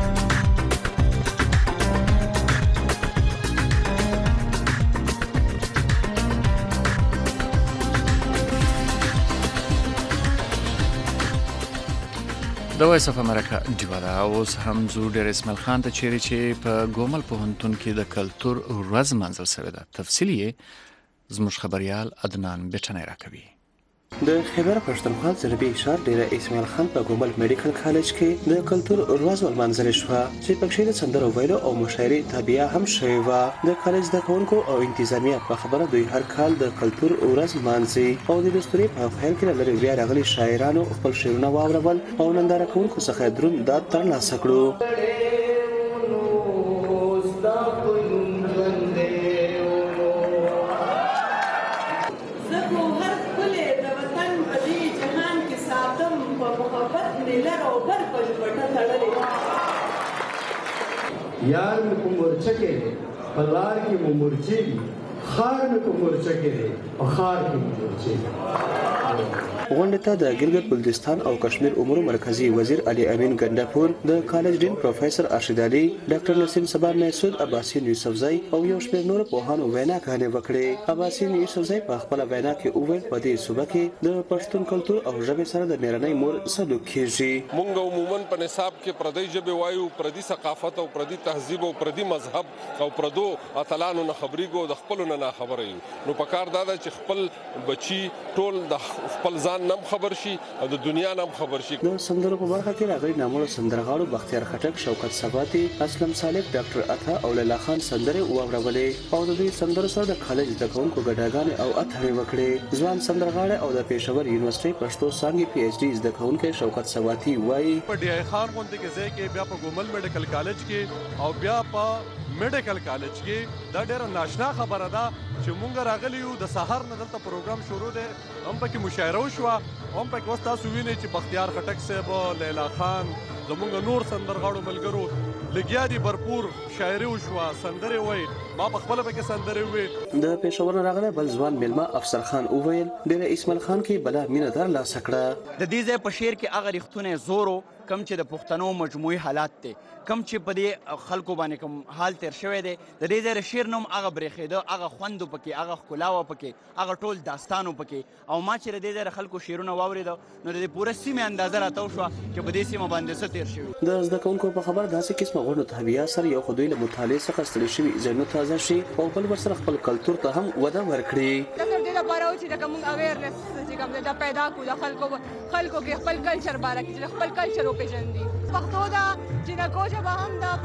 د وایس اف امریکا ډیوا دا اوس هم زو ډیر اسماعیل خان ته چیرې چې په ګومل پوهنتون کې د کلتور ورځ منځل شوې ده. تفصیل یې زموږ خبريال عدنان بیٹنی راکوي. د خیبر پښتونخوا ضلعي اشار ډیره اسماعیل خان په ګومل میډیکل کالج کې د کلتور ورځ ولمانځل شوه چې پکې د سندرو ویلو او مشاعرې تابعه هم شوې وه. د کالج د ښوونکو او انتظامیه په خبره دوی هر کال د کلتور ورځ لمانځي او د دستوري په پیل کې لري بیا راغلي شاعرانو خپل شعرونه واورول او ننداره کوونکو څخه دروند داد ترلاسه کړو. यार में को मोर्चा के पलार की मोर्चे खार में को मोर्चा के और खार की मोर्चे. غونډه ته د ګلګت بلتستان او کشمیر امور مرکزی وزیر علي امین ګنداپور، د کالج ډین پروفیسور ارشد علي، ډاکټر نسیم صبا محسود، عباسین یوسفزئی او یو شمېر نور پوهانو ویناګانې وکړې. عباسین یوسفزئی په خپل وینا کې وویل په دې صوبه کې د پښتون کلتور او ژبې سره د میرنۍ مور سلوک کیږي. مونږ عموما په نصاب کې پردی ژبه وایو، پردی ثقافت او پردی تهذیب او پردی مذهب او پردو اتلانو نه خبرېږو، د خپل نه خبرې. نو په کار دا چې خپل بچي ټول د خپل ځان ځان نم خبر شي او د دنیا نم خبر شي. د سندرو په برخه کې راغلي ناموړه سندرغاړو بختیار خټک، شوکت سباتي، اسلم صالح، ډاکټر عطا او لیلا خان سندرې واورولې او د دې سندرو سره د کالج زده کوونکو ګډاګانې او اترې وکړې. ځوان سندرغاړی او د پېښور یونیورسيټي پښتو څانګې پی ایچ ډي زده کوونکی شوکت سباتي وایي په ډي آی خان غونډه کې ځای کې بیا په ګومل میډیکل کالج کې او بیا په میډیکل کالج کې دا ډېره ناشنا خبره ده چې مونږ راغلی یو د سهار نه دلته پروګرام شروع دی، هم پکې مشاعره وشوه، هم پکې اوس تاسو وینئ چې بختیار خټک صاحب، لیلا خان، زمونږ نور سندرغاړو ملګرو لګیا دي، برپور شاعري وشوه، سندرې وایي، ما په خپله پکې سندرې وویل. د پېښور نه راغلی بل ځوان میلمه افسر خان وویل ډېره اسماعیل خان کې بله مینه ترلاسه کړه. د دې ځای په شعر کې هغه ریښتونی زور و کم چې د پښتنو مجموعي حالات دی، کم چې په دې خلکو باندې کوم حال تیر شوی دی، د دې ځای د شعر نوم هغه برېښېده، هغه خوند و پکې، هغه ښکلا وه پکې، هغه ټول داستان و پکې. او ما چې د دې ځای د خلکو شعرونه واورېده نو د دې پوره سیمې اندازه راته وشوه چې په دې سیمه باندې څه تیر شوي. د زده کوونکو په خبر داسې قسمه غونډو ته بیا سره یو خو دوی له مطالعې څخه ستړي شوي ذهنونه تازه شي او بل ورسره خپل کلتور ته هم وده ورکړي. د دې لپاره و چې کوم اویرنس چې کوم دا پیدا کړو د خلکو خلکو کې خپل کلچر باره کې خپل کلچر وپېژندي. پښتو دا جنکو ژبه هم ده،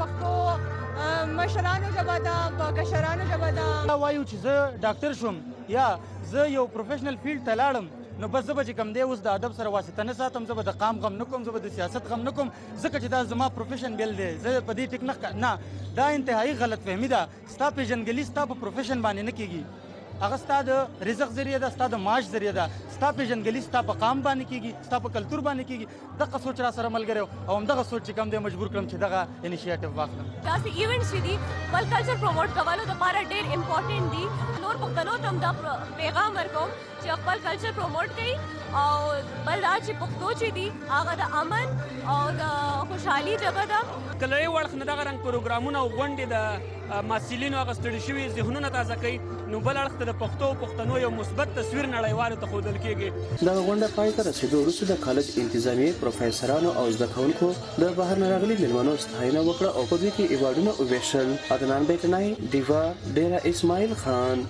پښتو مشرانو ژبه ده، په کشرانو ژبه ده. وایو چې زه ډاکټر شوم یا زه یو پروفیشنل فیلډ ته لاړم نو بس زه به چې کوم دی اوس د ادب سره واسطه نه ساتم، زه به د قام غم نه کوم، زه به د سیاست غم نه کوم، ځکه چې دا زما پروفیشن بیل دی، زه په دې ټیک نه نه دا انتهایی غلط فهمي ده. ستا پیژندګلي ستا په پروفیشن باندې نه کېږي، هغه ستا د رزق ذریعه ده، ستا د معاش ذریعه ده، ستا پیژندګلي ستا په قام باندې کېږي، ستا په کلتور باندې کېږي. دغه سوچ را سره ملګری او همدغه سوچ چې کوم دی مجبور کړم چې دغه انیشیټیو واخلم. داسې ایونټس چې دي خپل کلچر پروموټ کولو دپاره ډېر امپورټنټ دي. نور پښتنو ته هم دا پیغام ورکوم چې خپل کلچر پروموټ کړي او بل دا چې پښتو چې دي هغه د امن او د خوشحالي ژبه ده. که له یو اړخ نه دغه رنګ پروګرامونه او غونډې د محصلینو هغه ستړي شوي ذهنونه تازه کوي، نو بل اړخ ته د پښتو او پښتنو یو مثبت تصویر نړیوالو ته ښودل کېږي. دغه غونډه پای ته رسېدو وروسته د کالج انتظامیې پروفیسرانو او زده کوونکو د بهر نه راغلي میلمنو ستاینه وکړه او په دوی کې ایوارډونه وویشل. عدنان بیتنای، ډیوا، ډیره اسماعیل خان.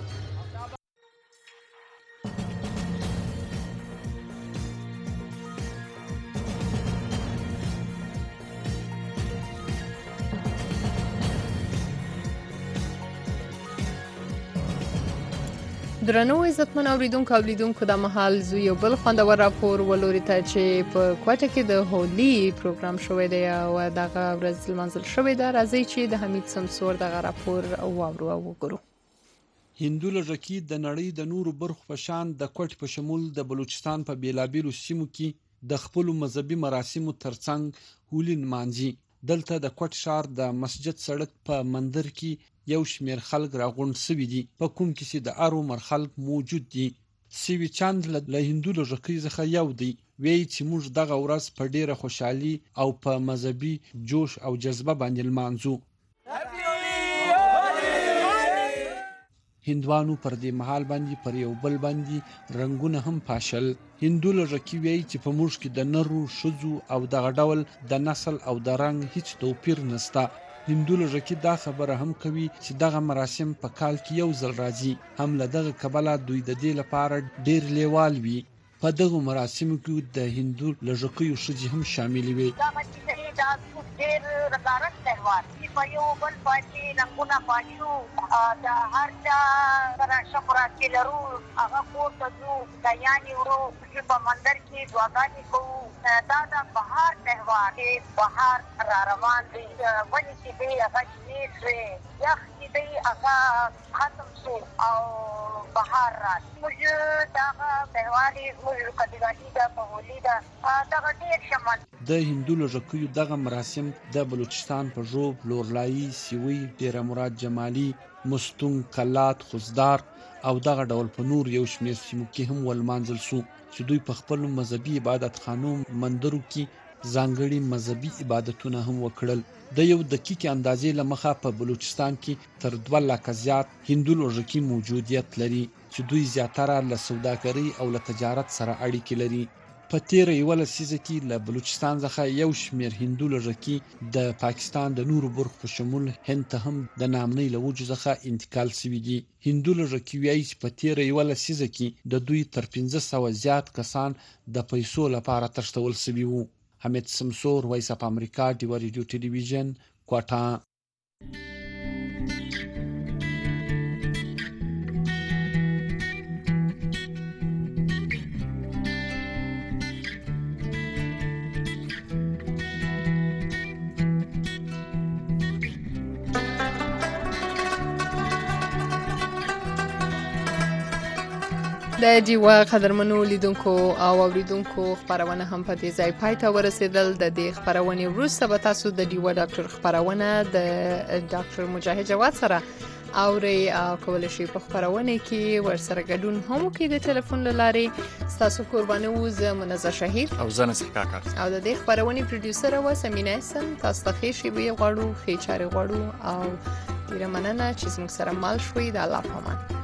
درنو عزتمن اوریدونکو او لیدونکو د مهال زو یو بل خوندور راپور ولوري ته چې په کوټه کې د هولي پروګرام شوی دی او دغه ورځ لمانځل شوی دی. راځي چې د حمید سمسور دغه راپور واورو او وګورو. هندو لږکی د نړۍ د نورو برخو په شان د کوټ په شمول د بلوچستان په بیلابیلو سیمو کې د خپل مذهبي مراسمو ترڅنګ هولي نمانځي. دلته د کوټ ښار د مسجد سړک په مندر کې یو شمیر خلک راغونډ سوي دي، په کوم کې چې د هر عمر خلک موجود دي. سیوی چاند له هندو لږکۍ څخه یو دی، وایي چې موږ دغه ورځ په ډیره خوشحالي او په مذهبي جوش او جذبه باندې لمانځو. هندوانو پر دې مهال باندې پر یو بل باندې رنگونه هم پاشل. هندو لږکي وایي چې په موږ کې د نرو ښځو او دغه ډول د نسل او د رنګ هیڅ توپیر نشته. هندو لږکي دا خبره هم کوي چې دغه مراسم په کال کې یو ځل راځي، هم له دغه کبله دوی د دې لپاره ډیر لیوال وي. په دغه مراسمو کې د هندو لږکیو ښځې هم شاملې وي. دا ډېر رنګارنګ تهوار دی، په یو بل باندې رنګونه پاشو، د هر چا سره شکرات کې لرو، هغه کور ته ځو، دایانې وړو، چې په مندر کې دعاګانې کوو. دا د بهار تهوار دی، بهار را روان دی، ونې چې دی هغه شنې شوې، یخ چې دی هغه ختم شو او بهار راځي. موږ دغه تهوار موږ قدرتي ده، په هولي ده، دغه ډېر شمال د هندو لږکیو دغه مراسم د بلوچستان په ژوب، لورلايي، سیوی، ډیره مراد جمالي، مستون، کلات، خوزدار او دغه ډول په نور یو شمېر سیمو کې هم ولمانځل سو چې دوی په خپل مذهبي عبادت خانو مندرو کې ځانګړي مذهبي عبادتونه هم وکړل. د یو دقیق اندازې لمخه په بلوچستان کې تر دوه لکه زیات هندو لږکي موجودیت لري چې دوی زیاتره له سوداګرۍ او له تجارت سره اړیکې لري. په تیره یوه لسیزه کې له بلوچستان څخه یو شمېر هندو لږکي د پاکستان د نورو برخو په شمول هند ته هم د ناامنۍ له وجو څخه انتقال سوي دي. هندو لږکي وایي چې په تیره یوه لسیزه کې د دوی تر پنځه سوه زیات کسان د پیسو لپاره تښتول سوي وو. حمید سمسور، وایس اف امریکا، ډیوه ریډیو ټلویزیون، کوټه. د ډیوه قدرمنو لیدونکو او اوریدونکو خبرونه هم په دې ځای پای ته ورسېدل. د دې خبرونې وروسته به تاسو د ډیوه ډاکټر خبرونه د ډاکټر مجاهد جواد سره اوري او کولای شئ په خبرونه کې ورسره ګډون هم وکړئ د ټلیفون له لارې. ستاسو قرباني وو زه منزه شهید او زه نصیح کاکا او د دې خبرونې پروډوسر وه سمینه احسن. تاسو ته ښې شېبې غواړو، ښې چارې غواړو او ډېره مننه چې زموږ سره مل شوئ. د الله په امان.